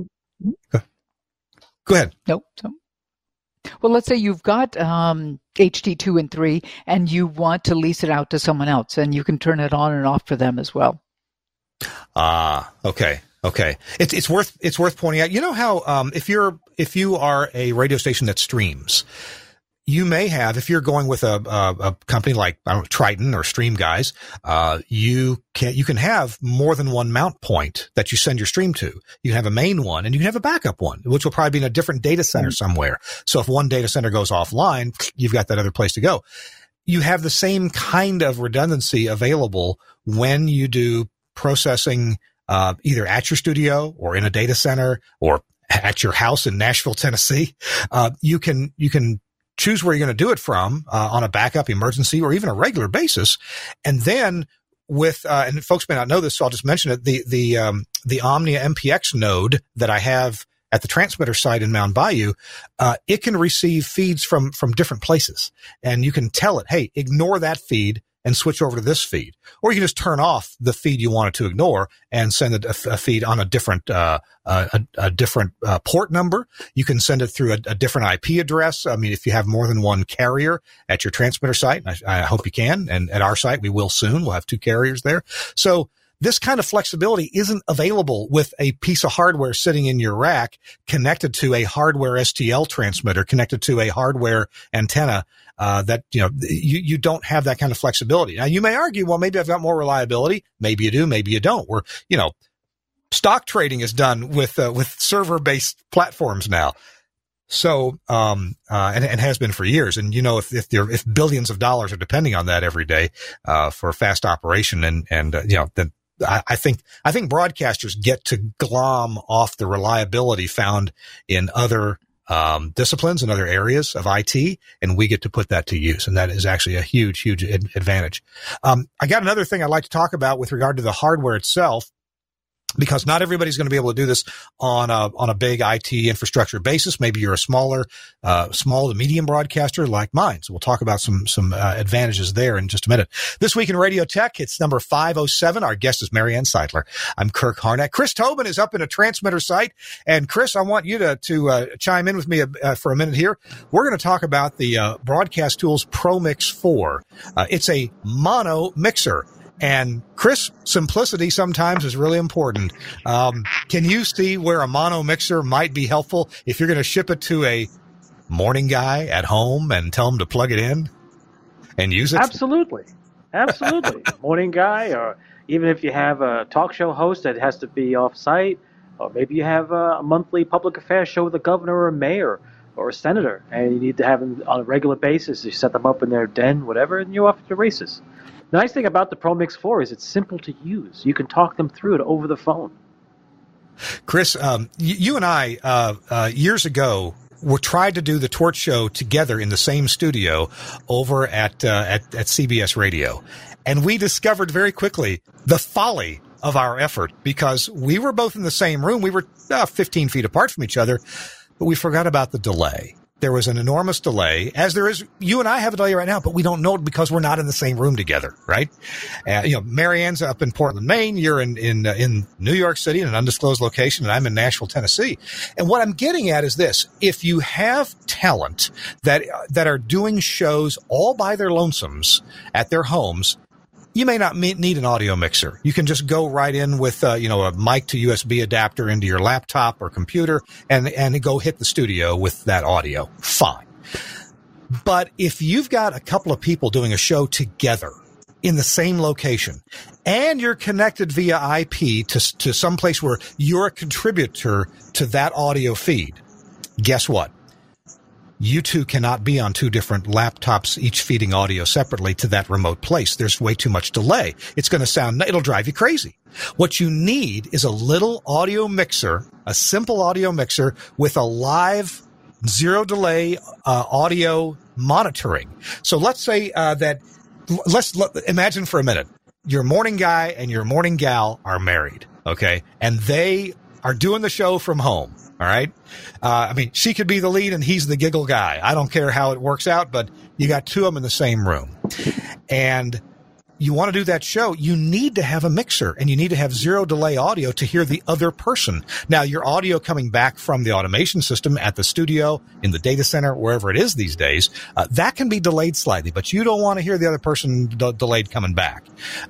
A: go ahead.
D: Nope. Well, let's say you've got HD2 and 3, and you want to lease it out to someone else, and you can turn it on and off for them as well.
A: Okay. It's worth pointing out. You know how if you are a radio station that streams, you may have, if you're going with a company like Triton or Stream Guys, you can have more than one mount point that you send your stream to. You can have a main one and you can have a backup one, which will probably be in a different data center somewhere. So if one data center goes offline, you've got that other place to go. You have the same kind of redundancy available when you do processing either at your studio or in a data center or at your house in Nashville, Tennessee. You can choose where you're going to do it from on a backup, emergency, or even a regular basis. And then and folks may not know this, so I'll just mention it, the Omnia MPX node that I have at the transmitter site in Mound Bayou, it can receive feeds from different places. And you can tell it, hey, ignore that feed and switch over to this feed. Or you can just turn off the feed you want it to ignore and send a feed on a different port number. You can send it through a different IP address. I mean, if you have more than one carrier at your transmitter site, I hope you can. And at our site, we will soon. We'll have 2 carriers there. So this kind of flexibility isn't available with a piece of hardware sitting in your rack connected to a hardware STL transmitter, connected to a hardware antenna. That, you don't have that kind of flexibility. Now you may argue, well, maybe I've got more reliability. Maybe you do, maybe you don't. Stock trading is done with server-based platforms now. So, and has been for years. And, you know, if billions of dollars are depending on that every day, for fast operation and you know, then I think broadcasters get to glom off the reliability found in other, disciplines and other areas of IT, and we get to put that to use. And that is actually a huge advantage. I got another thing I'd like to talk about with regard to the hardware itself, because not everybody's going to be able to do this on a big IT infrastructure basis. Maybe you're a small to medium broadcaster like mine. So we'll talk about some advantages there in just a minute. This week in Radio Tech, it's number 507. Our guest is Marianne Seidler. I'm Kirk Harnack. Chris Tobin is up in a transmitter site. And Chris, I want you to chime in with me for a minute here. We're going to talk about the Broadcast Tools ProMix 4. It's a mono mixer. And Chris, simplicity sometimes is really important. Can you see where a mono mixer might be helpful if you're going to ship it to a morning guy at home and tell him to plug it in and use it?
C: Absolutely. Morning guy, or even if you have a talk show host that has to be off site, or maybe you have a monthly public affairs show with a governor or a mayor or a senator, and you need to have them on a regular basis. You set them up in their den, whatever, and you're off to the races. The nice thing about the ProMix 4 is it's simple to use. You can talk them through it over the phone.
A: Chris, you and I, years ago, tried to do the Torch Show together in the same studio over at CBS Radio. And we discovered very quickly the folly of our effort, because we were both in the same room. We were 15 feet apart from each other, but we forgot about the delay. There was an enormous delay, as there is. You and I have a delay right now, but we don't know it because we're not in the same room together, right? You know, Marianne's up in Portland, Maine. You're in New York City in an undisclosed location, and I'm in Nashville, Tennessee. And what I'm getting at is this: if you have talent that are doing shows all by their lonesomes at their homes, you may not need an audio mixer. You can just go right in with, a mic to USB adapter into your laptop or computer and go hit the studio with that audio. Fine. But if you've got a couple of people doing a show together in the same location and you're connected via IP to some place where you're a contributor to that audio feed, guess what? You two cannot be on two different laptops, each feeding audio separately to that remote place. There's way too much delay. It's going to it'll drive you crazy. What you need is a little audio mixer, a simple audio mixer with a live zero delay audio monitoring. So let's say let's imagine for a minute, your morning guy and your morning gal are married, okay? And they are doing the show from home. All right. She could be the lead and he's the giggle guy. I don't care how it works out, but you got two of them in the same room. And you want to do that show, you need to have a mixer and you need to have zero delay audio to hear the other person. Now, your audio coming back from the automation system at the studio, in the data center, wherever it is these days, that can be delayed slightly, but you don't want to hear the other person delayed coming back.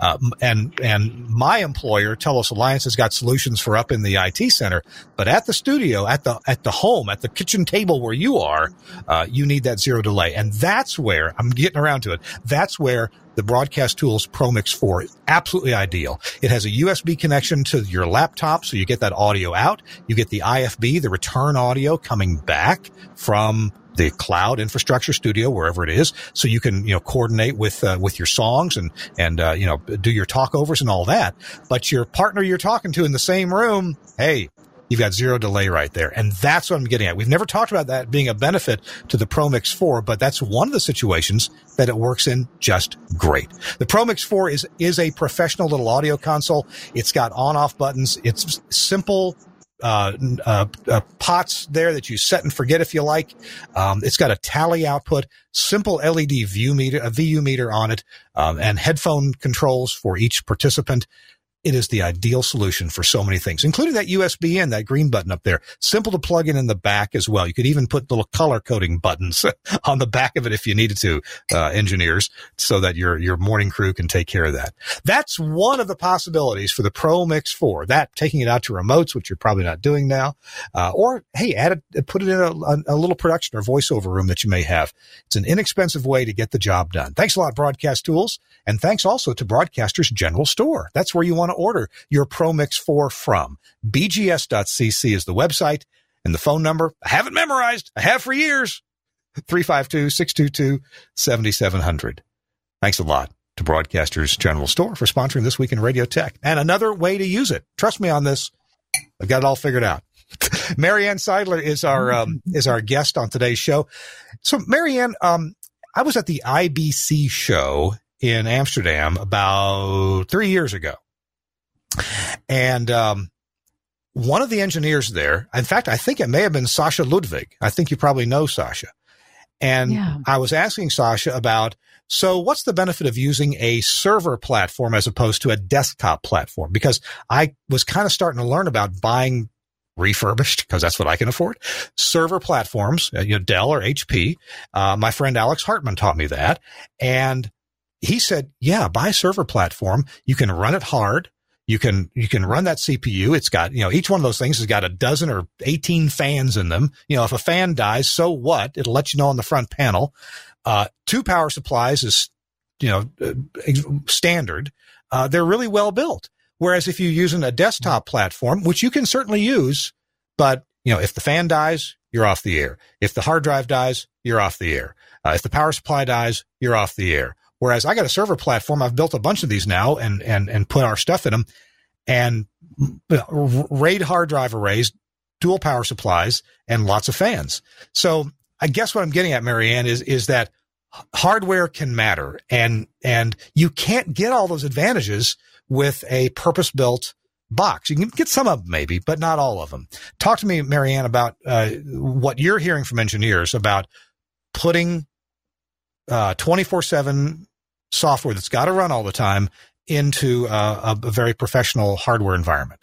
A: And my employer, Telos Alliance, has got solutions for up in the IT center, but at the studio, at the home, at the kitchen table where you are, you need that zero delay. And that's where, I'm getting around to it, that's where the Broadcast Tools ProMix 4 is absolutely ideal. It has a USB connection to your laptop, so you get that audio out. You get the IFB, the return audio coming back from the cloud infrastructure studio, wherever it is, so you can, coordinate with your songs and do your talkovers and all that. But your partner you're talking to in the same room, hey, you've got zero delay right there. And that's what I'm getting at. We've never talked about that being a benefit to the ProMix 4, but that's one of the situations that it works in just great. The ProMix 4 is a professional little audio console. It's got on-off buttons. It's simple pots there that you set and forget if you like. It's got a tally output, simple LED VU meter on it, and headphone controls for each participant. It is the ideal solution for so many things, including that USB in, that green button up there. Simple to plug in the back as well. You could even put little color coding buttons on the back of it if you needed to, engineers, so that your morning crew can take care of that. That's one of the possibilities for the ProMix 4. That, taking it out to remotes, which you're probably not doing now, or hey, put it in a little production or voiceover room that you may have. It's an inexpensive way to get the job done. Thanks a lot, Broadcast Tools, and thanks also to Broadcasters General Store. That's where you want to order your ProMix 4 from. BGS.cc is the website. And the phone number, I have it memorized. I have for years. 352-622-7700. Thanks a lot to Broadcasters General Store for sponsoring This Week in Radio Tech. And another way to use it. Trust me on this. I've got it all figured out. Marianne Seidler is our guest on today's show. So Marianne, I was at the IBC show in Amsterdam about 3 years ago. And one of the engineers there, in fact, I think it may have been Sasha Ludwig. I think you probably know Sasha. And I was asking Sasha about, so what's the benefit of using a server platform as opposed to a desktop platform? Because I was kind of starting to learn about buying refurbished, because that's what I can afford, server platforms, Dell or HP. My friend Alex Hartman taught me that. And he said, yeah, buy a server platform. You can run it hard. You can run that CPU. It's got, each one of those things has got a dozen or 18 fans in them. If a fan dies, so what? It'll let you know on the front panel. 2 power supplies is, standard. They're really well built. Whereas if you're using a desktop platform, which you can certainly use, but, if the fan dies, you're off the air. If the hard drive dies, you're off the air. If the power supply dies, you're off the air. Whereas I got a server platform. I've built a bunch of these now and put our stuff in them, and RAID hard drive arrays, dual power supplies, and lots of fans. So I guess what I'm getting at, Marianne, is that hardware can matter, and you can't get all those advantages with a purpose-built box. You can get some of them maybe, but not all of them. Talk to me, Marianne, about what you're hearing from engineers about putting 24/7 software that's got to run all the time into a very professional hardware environment.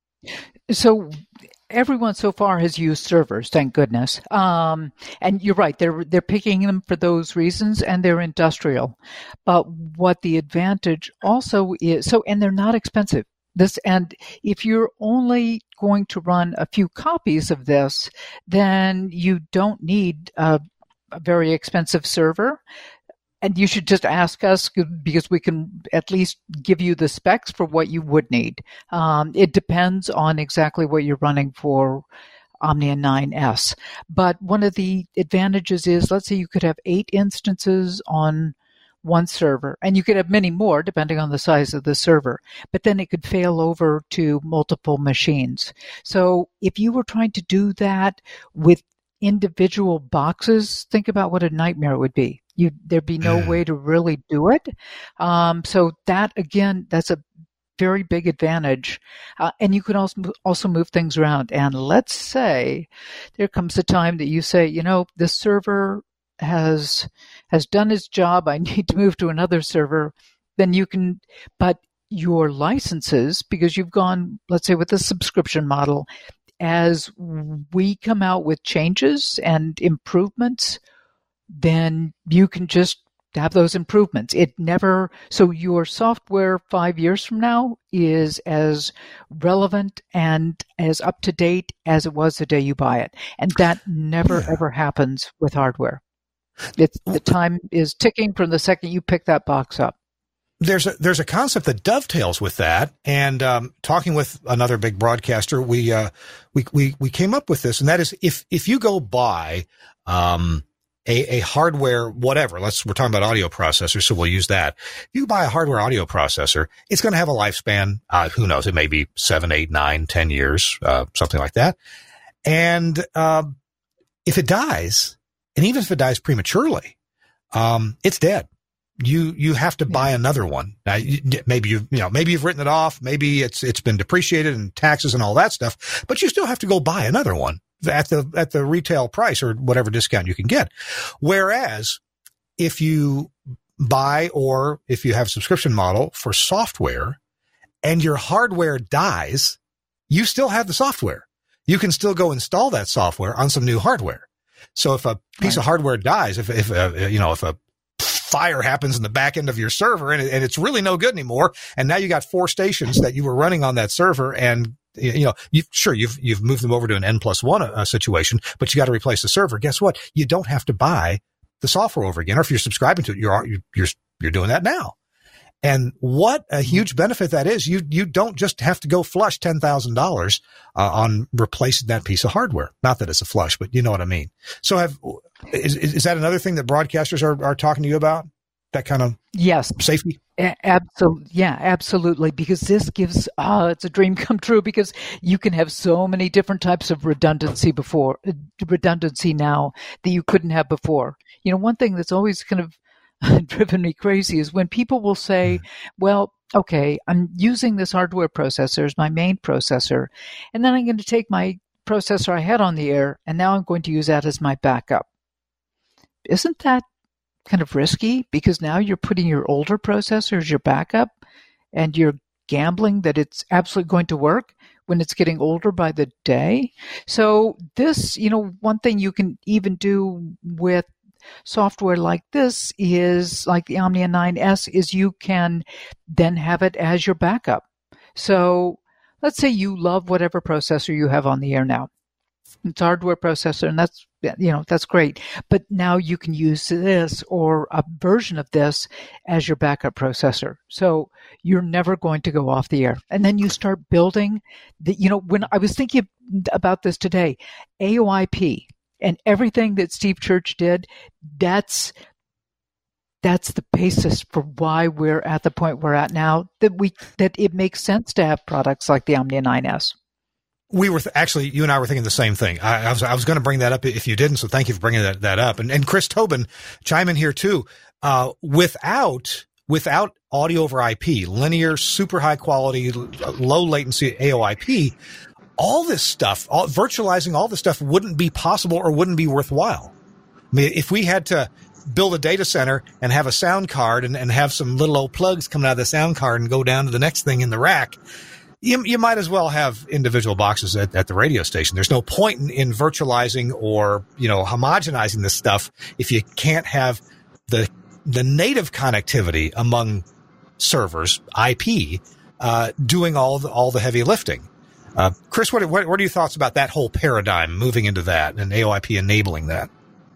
D: So everyone so far has used servers, thank goodness. And you're right, they're picking them for those reasons, and they're industrial. But what the advantage also is, and they're not expensive. And if you're only going to run a few copies of this, then you don't need a very expensive server. And you should just ask us, because we can at least give you the specs for what you would need. It depends on exactly what you're running for Omnia 9S. But one of the advantages is, let's say you could have 8 instances on one server, and you could have many more depending on the size of the server, but then it could fail over to multiple machines. So if you were trying to do that with individual boxes, think about what a nightmare it would be. There'd be no way to really do it. So that, again, that's a very big advantage. And you can also move things around. And let's say there comes a time that you say, this server has done its job. I need to move to another server. Then you can, but your licenses, because you've gone, let's say, with a subscription model, as we come out with changes and improvements, then you can just have those improvements. So your software 5 years from now is as relevant and as up to date as it was the day you buy it. And that never, ever happens with hardware. The time is ticking from the second you pick that box up.
A: There's a concept that dovetails with that, and talking with another big broadcaster, we came up with this, and that is if you go buy a hardware whatever, we're talking about audio processors, so we'll use that. If you buy a hardware audio processor, it's going to have a lifespan. Who knows? It may be 7, 8, 9, 10 years, something like that. And if it dies, and even if it dies prematurely, it's dead. You have to buy another one. Now, maybe you've written it off. Maybe it's been depreciated and taxes and all that stuff, but you still have to go buy another one at the retail price or whatever discount you can get. Whereas if you buy, or if you have a subscription model for software and your hardware dies, you still have the software. You can still go install that software on some new hardware. So if a piece of hardware dies, if a fire happens in the back end of your server and it's really no good anymore, and now you got 4 stations that you were running on that server, and you've moved them over to an N+1 situation, but you got to replace the server. Guess what? You don't have to buy the software over again, or if you're subscribing to it, you're doing that now. And what a huge benefit that is. You don't just have to go flush $10,000 on replacing that piece of hardware. Not that it's a flush, but you know what I mean. So is that another thing that broadcasters are talking to you about? That kind of safety?
D: Absolutely. Yeah, absolutely. Because this gives, it's a dream come true, because you can have so many different types of redundancy now that you couldn't have before. You know, one thing that's always kind of driven me crazy is when people will say, well, okay, I'm using this hardware processor as my main processor, and then I'm going to take my processor I had on the air, and now I'm going to use that as my backup. Isn't that kind of risky? Because now you're putting your older processor as your backup, and you're gambling that it's absolutely going to work when it's getting older by the day. So this, you know, one thing you can even do with software like this is, like the Omnia 9S, is you can then have it as your backup. So let's say you love whatever processor you have on the air now. It's a hardware processor, and that's, you know, that's great. But now you can use this or a version of this as your backup processor. So you're never going to go off the air. And then you start building the, you know, when I was thinking about this today, AOIP and everything that Steve Church did, that's the basis for why we're at the point we're at now, that it makes sense to have products like the Omnia 9S.
A: We were actually, you and I were thinking the same thing. I was going to bring that up if you didn't, so thank you for bringing that up. And Chris Tobin, chime in here too. Without audio over IP, linear, super high quality, low latency AOIP, all this stuff, virtualizing all this stuff wouldn't be possible or wouldn't be worthwhile. I mean, if we had to build a data center and have a sound card and have some little old plugs coming out of the sound card and go down to the next thing in the rack, you might as well have individual boxes at the radio station. There's no point in virtualizing or, you know, homogenizing this stuff if you can't have the native connectivity among servers, IP, doing all the heavy lifting. Chris, what are your thoughts about that whole paradigm moving into that and AOIP enabling that?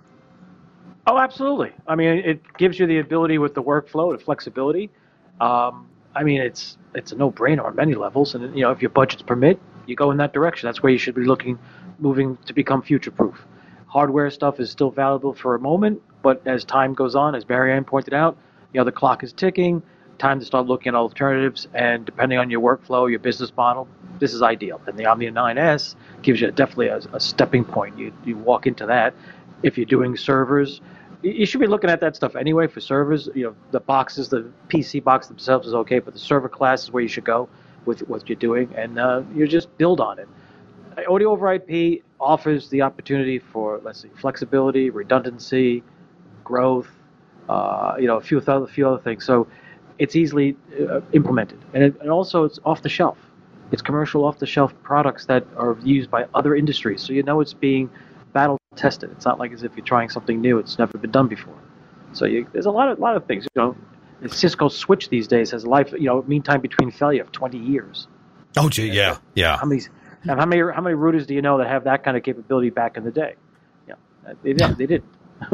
C: Oh, absolutely. I mean, it gives you the ability with the workflow, the flexibility. I mean, it's a no-brainer on many levels, and you know, if your budgets permit, you go in that direction. That's where you should be moving to become future-proof. Hardware stuff is still valuable for a moment, but as time goes on, as Marianne pointed out, you know, the clock is ticking. Time to start looking at alternatives, and depending on your workflow, your business model, this is ideal. And the Omnia 9S gives you definitely a stepping point. You walk into that. If you're doing servers, you should be looking at that stuff anyway for servers. You know, the boxes, the PC box themselves is okay, but the server class is where you should go with what you're doing, and you just build on it. Audio over IP offers the opportunity for, let's see, flexibility, redundancy, growth, you know, a few other things. So it's easily implemented, and also it's off the shelf. It's commercial off the shelf products that are used by other industries, so you know it's being battle tested. It's not like as if you're trying something new. It's never been done before. So there's a lot of things. You know, Cisco switch these days has mean time between failure of 20 years.
A: Oh, gee, yeah.
C: How many routers do you know that have that kind of capability back in the day? Yeah, they did.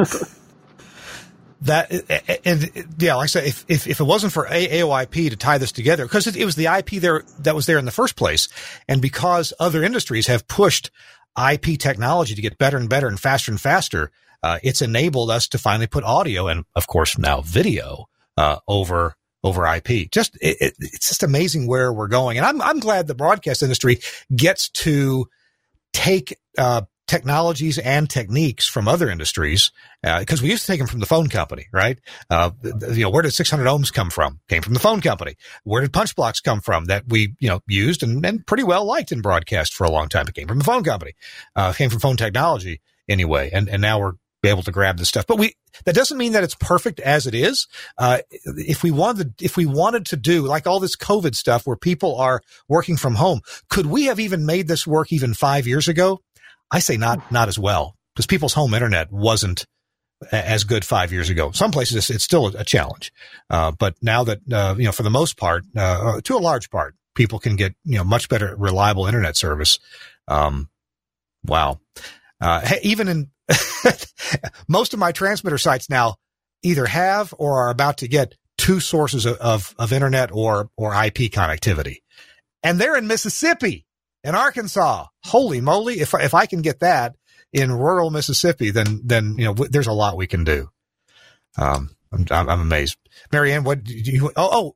A: That like I said, if it wasn't for AOIP to tie this together, because it was the IP that was there in the first place, and because other industries have pushed IP technology to get better and better and faster, it's enabled us to finally put audio and, of course, now video over IP. It's just amazing where we're going, and I'm glad the broadcast industry gets to take technologies and techniques from other industries, because we used to take them from the phone company, right? Where did 600 ohms come from? Came from the phone company. Where did punch blocks come from that we, used and pretty well liked in broadcast for a long time? It came from the phone company. Came from phone technology anyway. And now we're able to grab this stuff. But that doesn't mean that it's perfect as it is. If we wanted to do like all this COVID stuff where people are working from home, could we have even made this work even 5 years ago? I say not as well, because people's home internet wasn't as good 5 years ago. Some places it's still a challenge. But now that, for the most part, to a large part, people can get, much better reliable internet service. Wow. Even in most of my transmitter sites now either have or are about to get two sources of internet or IP connectivity. And they're in Mississippi and Arkansas. Holy moly. If I can get that in rural Mississippi, then, there's a lot we can do. I'm amazed. Marianne, what do you,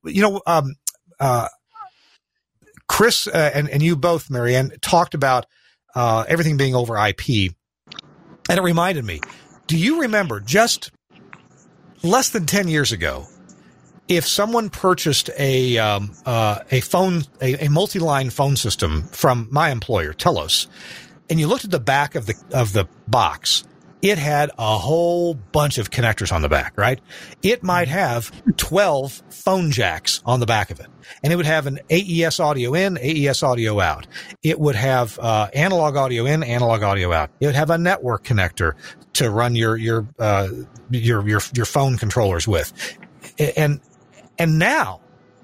A: Chris, and you both, Marianne, talked about, everything being over IP. And it reminded me, do you remember just less than 10 years ago, if someone purchased a multi-line phone system from my employer, Telos, and you looked at the back of the box, it had a whole bunch of connectors on the back, right? It might have 12 phone jacks on the back of it. And it would have an AES audio in, AES audio out. It would have analog audio in, analog audio out. It would have a network connector to run your phone controllers with. And now,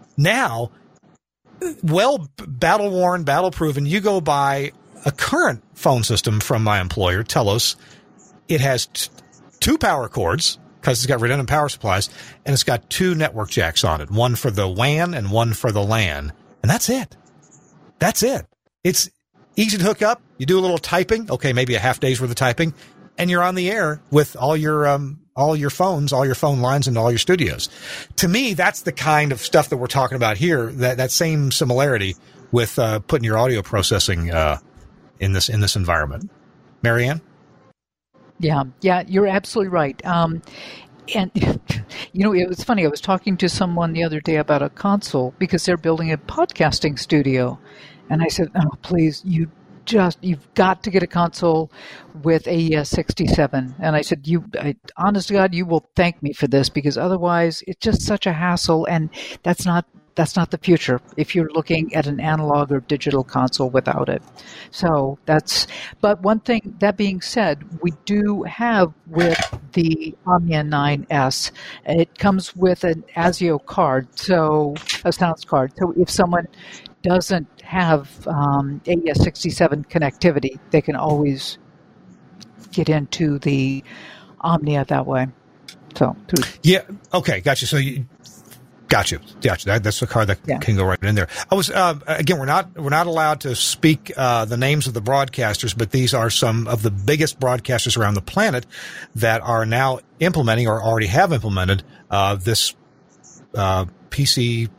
A: well, battle-worn, battle-proven, you go buy a current phone system from my employer, Telos. It has two power cords because it's got redundant power supplies, and it's got two network jacks on it, one for the WAN and one for the LAN. And that's it. That's it. It's easy to hook up. You do a little typing. Okay, maybe a half day's worth of typing, and you're on the air with all your phones, all your phone lines, and all your studios. To me, that's the kind of stuff that we're talking about here, that same similarity with putting your audio processing in this environment. Marianne?
D: Yeah, you're absolutely right. And, it was funny. I was talking to someone the other day about a console because they're building a podcasting studio. And I said, oh, please, you've got to get a console with AES 67. And I said, honest to God, you will thank me for this because otherwise it's just such a hassle. And that's not the future if you're looking at an analog or digital console without it. But one thing, that being said, we do have with the Omnia 9S, it comes with an ASIO card, so a sounds card. So if someone doesn't have AES 67 connectivity, they can always get into the Omnia that way. So
A: yeah, okay, gotcha. So Gotcha. That's the card that can go right in there. I was again, we're not allowed to speak the names of the broadcasters, but these are some of the biggest broadcasters around the planet that are now implementing or already have implemented this PC.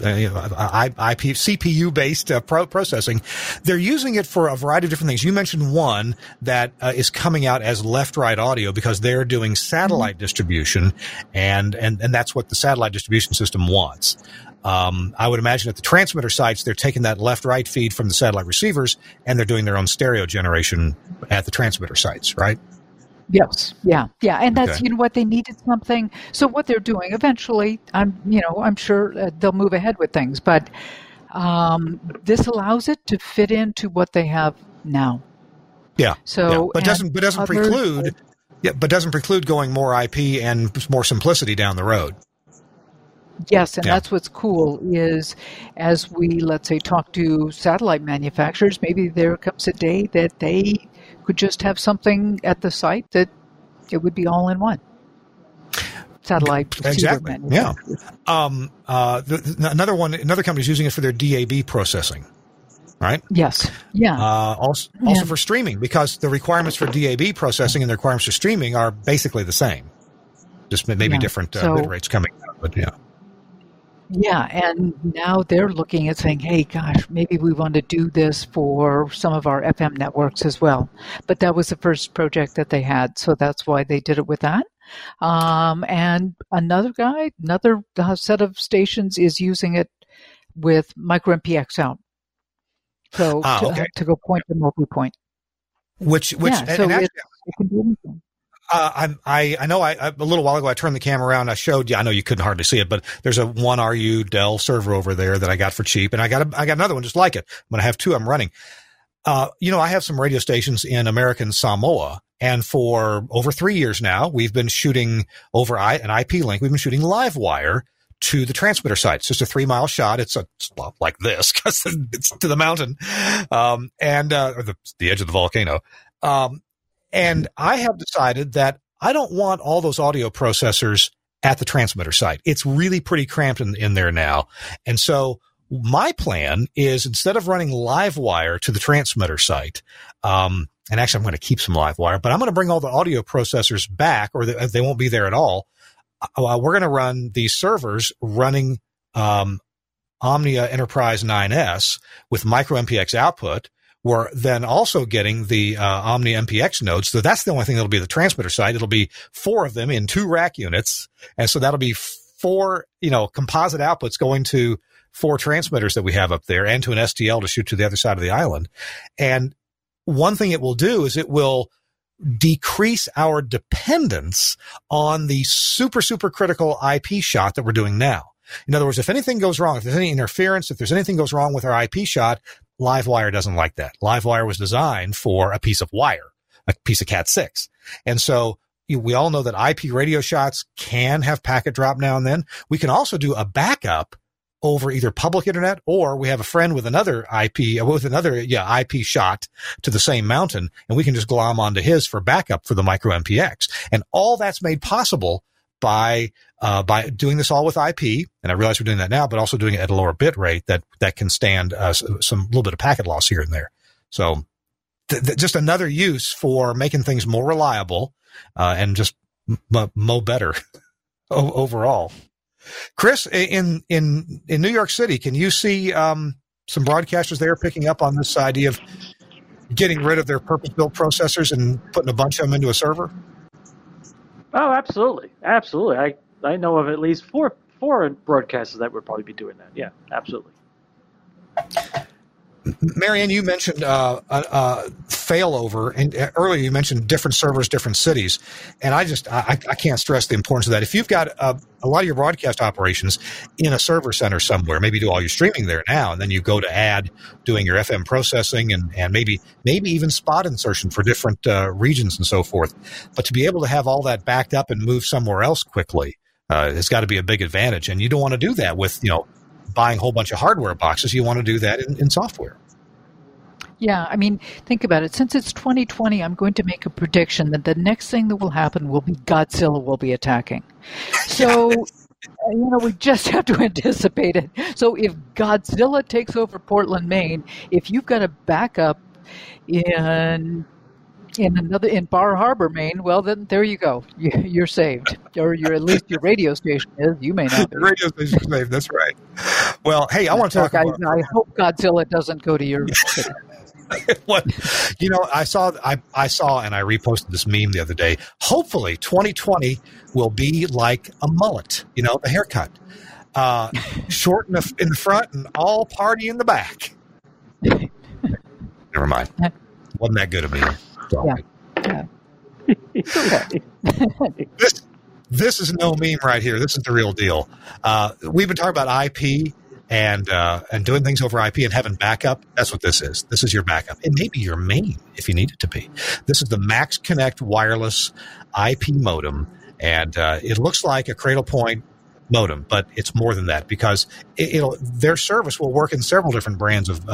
A: IP CPU based processing. They're using it for a variety of different things. You mentioned one that is coming out as left-right audio because they're doing satellite distribution, and that's what the satellite distribution system wants. I would imagine at the transmitter sites, they're taking that left-right feed from the satellite receivers and they're doing their own stereo generation at the transmitter sites, right?
D: Yes. Yeah. And that's, what they needed something. So what they're doing eventually, I'm sure they'll move ahead with things, but this allows it to fit into what they have now. Yeah. So,
A: but doesn't preclude going more IP and more simplicity down the road.
D: Yes, and that's what's cool is as we, let's say, talk to satellite manufacturers, maybe there comes a day that they could just have something at the site that it would be all in one. Satellite.
A: Exactly. Yeah. Another company's using it for their DAB processing, right?
D: Yes. Yeah.
A: Also for streaming, because the requirements for DAB processing and the requirements for streaming are basically the same. Just maybe different bit rates coming out, but yeah.
D: Yeah, and now they're looking at saying, hey, gosh, maybe we want to do this for some of our FM networks as well. But that was the first project that they had, so that's why they did it with that. And another set of stations is using it with micro-MPX out. So to go point to multi-point.
A: Which
D: it can do anything.
A: I know a little while ago I turned the camera around. I showed you. I know you couldn't hardly see it, but there's a 1RU Dell server over there that I got for cheap, and I got another one just like it. I'm gonna have two. I'm running. I have some radio stations in American Samoa, and for over 3 years now, we've been shooting over an IP link. We've been shooting live wire to the transmitter site. It's just a 3-mile shot. It's like this because it's to the mountain, or the edge of the volcano. And I have decided that I don't want all those audio processors at the transmitter site. It's really pretty cramped in there now. And so my plan is, instead of running LiveWire to the transmitter site, and actually I'm going to keep some LiveWire, but I'm going to bring all the audio processors back, or they won't be there at all. We're going to run these servers running Omnia Enterprise 9S with micro MPX output. We're then also getting the Omnia MPX nodes. So that's the only thing that'll be the transmitter side. It'll be 4 of them in 2 rack units. And so that'll be 4, composite outputs going to 4 transmitters that we have up there, and to an STL to shoot to the other side of the island. And one thing it will do is it will decrease our dependence on the super, super critical IP shot that we're doing now. In other words, if anything goes wrong, if there's any interference, if there's anything goes wrong with our IP shot, LiveWire doesn't like that. LiveWire was designed for a piece of wire, a piece of Cat6. And so we all know that IP radio shots can have packet drop now and then. We can also do a backup over either public internet, or we have a friend with another IP shot to the same mountain, and we can just glom onto his for backup for the micro MPX. And all that's made possible by doing this all with IP. And I realize we're doing that now, but also doing it at a lower bit rate that can stand some little bit of packet loss here and there. So just another use for making things more reliable, and just mo better overall. Chris, in New York City, can you see some broadcasters there picking up on this idea of getting rid of their purpose-built processors and putting a bunch of them into a server?
C: Oh, absolutely. Absolutely. I know of at least four broadcasters that would probably be doing that. Yeah, absolutely.
A: Marianne, you mentioned failover, and earlier you mentioned different servers, different cities, and I can't stress the importance of that. If you've got a lot of your broadcast operations in a server center somewhere, maybe do all your streaming there now, and then you go to add doing your FM processing and maybe even spot insertion for different regions and so forth. But to be able to have all that backed up and move somewhere else quickly has got to be a big advantage, and you don't want to do that with buying a whole bunch of hardware boxes. You want to do that in software.
D: Yeah, I mean, think about it. Since it's 2020, I'm going to make a prediction that the next thing that will happen will be Godzilla will be attacking. So, we just have to anticipate it. So if Godzilla takes over Portland, Maine, if you've got a backup in Bar Harbor, Maine, well, then there you go. You're saved. Or at least your radio station is. You may not be.
A: The radio station is saved. That's right. Well, hey, I want to talk about...
D: I hope Godzilla doesn't go to your city.
A: What, I saw and I reposted this meme the other day. Hopefully 2020 will be like a mullet, the haircut. Short in the front and all party in the back. Never mind. Wasn't that good of me.
D: Yeah.
C: Okay.
A: This is no meme right here. This is the real deal. We've been talking about IP and doing things over IP and having backup. That's what this is. This is your backup. It may be your main if you need it to be. This is the Max Connect wireless IP modem, and it looks like a Cradlepoint modem, but it's more than that, because their service will work in several different brands of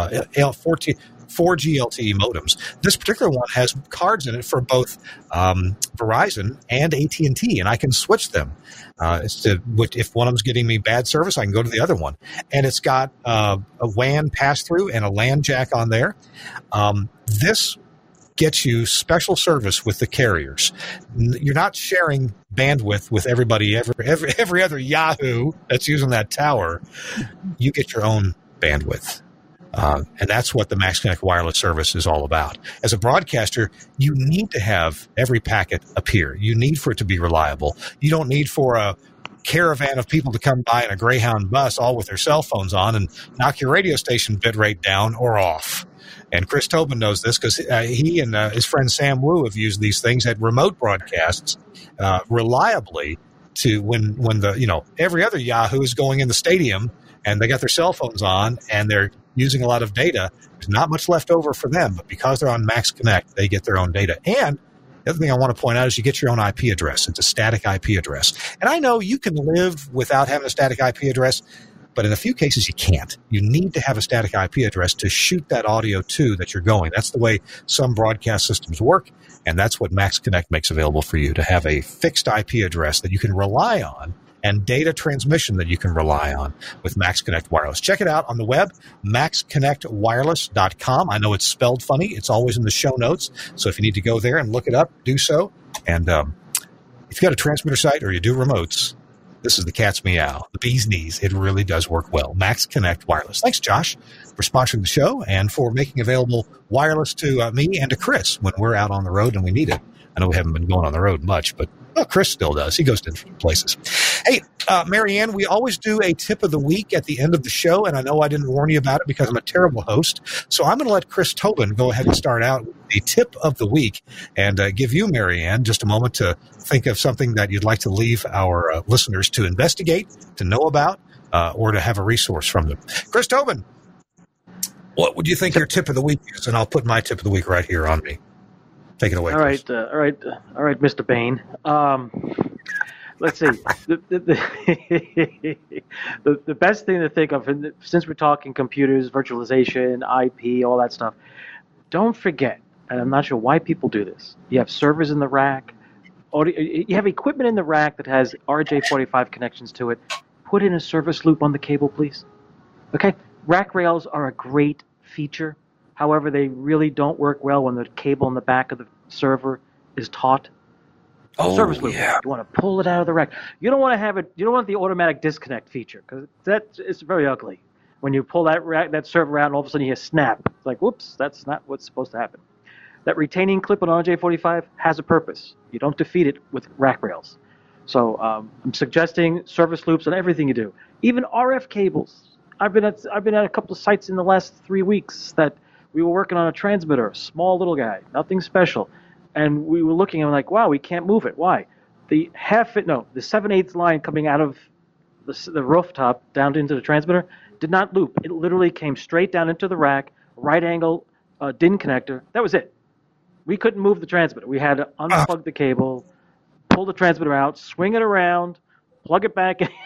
A: 4G LTE modems. This particular one has cards in it for both Verizon and AT&T, and I can switch them. If one of them's getting me bad service, I can go to the other one. And it's got a WAN pass-through and a LAN jack on there. This gets you special service with the carriers. You're not sharing bandwidth with everybody, every other Yahoo that's using that tower. You get your own bandwidth. And that's what the Max Connect wireless service is all about. As a broadcaster, you need to have every packet appear. You need for it to be reliable. You don't need for a caravan of people to come by in a Greyhound bus all with their cell phones on and knock your radio station bit rate down or off. And Chris Tobin knows this because he and his friend Sam Wu have used these things at remote broadcasts reliably to when the every other Yahoo is going in the stadium and they got their cell phones on and they're using a lot of data. There's not much left over for them, but because they're on Max Connect, they get their own data. And the other thing I want to point out is you get your own IP address. It's a static IP address. And I know you can live without having a static IP address, But in a few cases, you can't. You need to have a static IP address to shoot that audio to that you're going. That's the way some broadcast systems work, and that's what MaxConnect makes available for you, to have a fixed IP address that you can rely on and data transmission that you can rely on with MaxConnect Wireless. Check it out on the web, maxconnectwireless.com. I know it's spelled funny. It's always in the show notes. So if you need to go there and look it up, do so. And if you got a transmitter site or you do remotes, this is the cat's meow, the bee's knees. It really does work well. MaxConnect Wireless. Thanks, Josh, for sponsoring the show and for making available wireless to me and to Chris when we're out on the road and we need it. I know we haven't been going on the road much, but Chris still does. He goes to different places. Hey, Marianne, we always do a tip of the week at the end of the show, and I know I didn't warn you about it because I'm a terrible host. So I'm going to let Chris Tobin go ahead and start out with the tip of the week and give you, Marianne, just a moment to think of something that you'd like to leave our listeners to investigate, to know about, or to have a resource from them. Chris Tobin, what would you think your tip of the week is? And I'll put my tip of the week right here on me. Take it away.
C: All right, Mr. Bain. Let's see. The best thing to think of, since we're talking computers, virtualization, IP, all that stuff, don't forget, and I'm not sure why people do this, you have servers in the rack, you have equipment in the rack that has RJ45 connections to it. Put in a service loop on the cable, please. Okay? Rack rails are a great feature. However, they really don't work well when the cable in the back of the server is taut. Service loop. Yeah. You want to pull it out of the rack. You don't want to have it. You don't want the automatic disconnect feature because it's very ugly. When you pull that server out and all of a sudden you hear snap. It's like, whoops, that's not what's supposed to happen. That retaining clip on RJ45 has a purpose. You don't defeat it with rack rails. So I'm suggesting service loops on everything you do. Even RF cables. I've been at a couple of sites in the last 3 weeks that we were working on a transmitter, small little guy, nothing special. And we were looking and like, wow, we can't move it. Why? The 7/8 line coming out of the rooftop down into the transmitter did not loop. It literally came straight down into the rack, right angle DIN connector. That was it. We couldn't move the transmitter. We had to unplug the cable, pull the transmitter out, swing it around, plug it back in.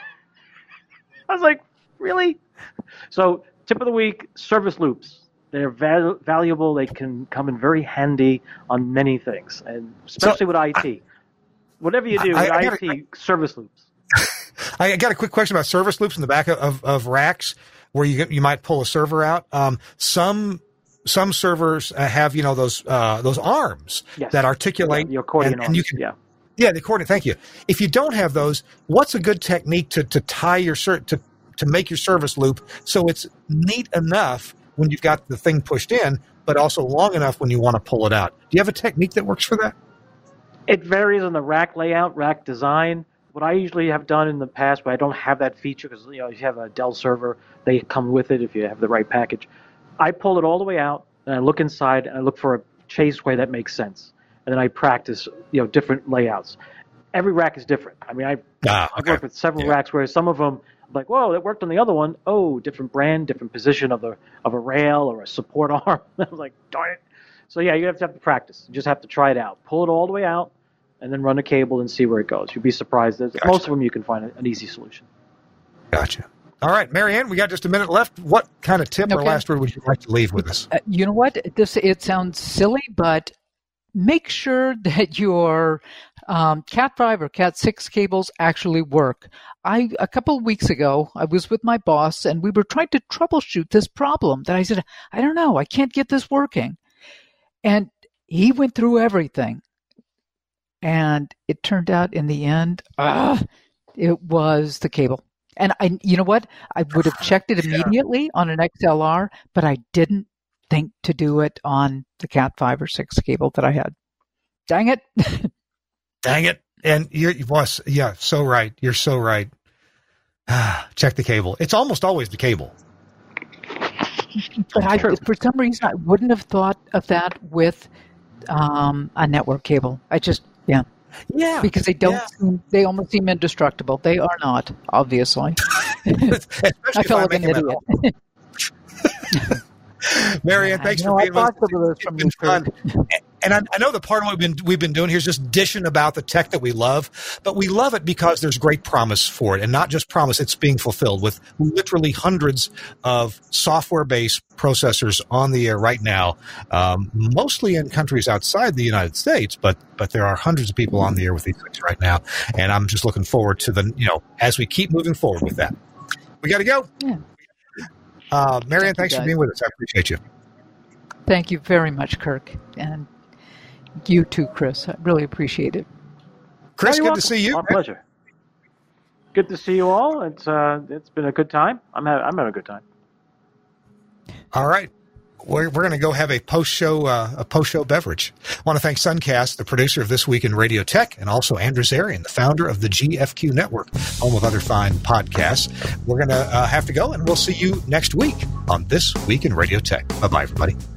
C: I was like, really? So tip of the week, service loops. They're valuable. They can come in very handy on many things, and especially with IT. Whatever you do with IT, service loops.
A: I got a quick question about service loops in the back of racks where you might pull a server out. Some servers have those arms that articulate
C: the accordion arms.
A: You can, the accordion. Thank you. If you don't have those, what's a good technique to tie to make your service loop so it's neat enough when you've got the thing pushed in, but also long enough when you want to pull it out? Do you have a technique that works for that?
C: It varies on the rack layout, rack design. What I usually have done in the past, but I don't have that feature because if you have a Dell server, they come with it if you have the right package. I pull it all the way out, and I look inside, and I look for a chaseway that makes sense. And then I practice, different layouts. Every rack is different. I mean, I've worked with several racks where some of them, like, whoa, that worked on the other one. Oh, different brand, different position of a rail or a support arm. I was like, darn it. So yeah, you have to practice. You just have to try it out. Pull it all the way out, and then run a cable and see where it goes. You'd be surprised. Most of them you can find an easy solution.
A: Gotcha. All right, Marianne, we got just a minute left. What kind of tip or last word would you like to leave with us?
D: You know what? It sounds silly, but make sure that your Cat5 or Cat6 cables actually work. A couple of weeks ago, I was with my boss, and we were trying to troubleshoot this problem that I said, I don't know, I can't get this working. And he went through everything. And it turned out in the end, it was the cable. And you know what? I would have checked it immediately on an XLR, but I didn't think to do it on the Cat5 or 6 cable that I had. Dang it.
A: Dang it. And you're so right. You're so right. Check the cable. It's almost always the cable.
D: But for some reason, I wouldn't have thought of that with a network cable.
A: Yeah.
D: Because they almost seem indestructible. They are not, obviously. I felt like an idiot.
A: Marianne, thanks for being with us.
D: It's been fun.
A: And I know that part of what we've been doing here is just dishing about the tech that we love, but we love it because there's great promise for it, and not just promise, it's being fulfilled with literally hundreds of software-based processors on the air right now, mostly in countries outside the United States, but there are hundreds of people on the air with these things right now, and I'm just looking forward to as we keep moving forward with that. We got to go.
D: Yeah.
A: Marianne, thanks for being with us. I appreciate you.
D: Thank you very much, Kirk. And you too, Chris. I really appreciate it.
A: Chris, good to see you.
C: My pleasure. Good to see you all. It's been a good time. I'm having a good time.
A: All right. We're going to go have a post-show beverage. I want to thank Suncast, the producer of This Week in Radio Tech, and also Andrew Zarian, the founder of the GFQ Network, home of other fine podcasts. We're going to have to go, and we'll see you next week on This Week in Radio Tech. Bye-bye, everybody.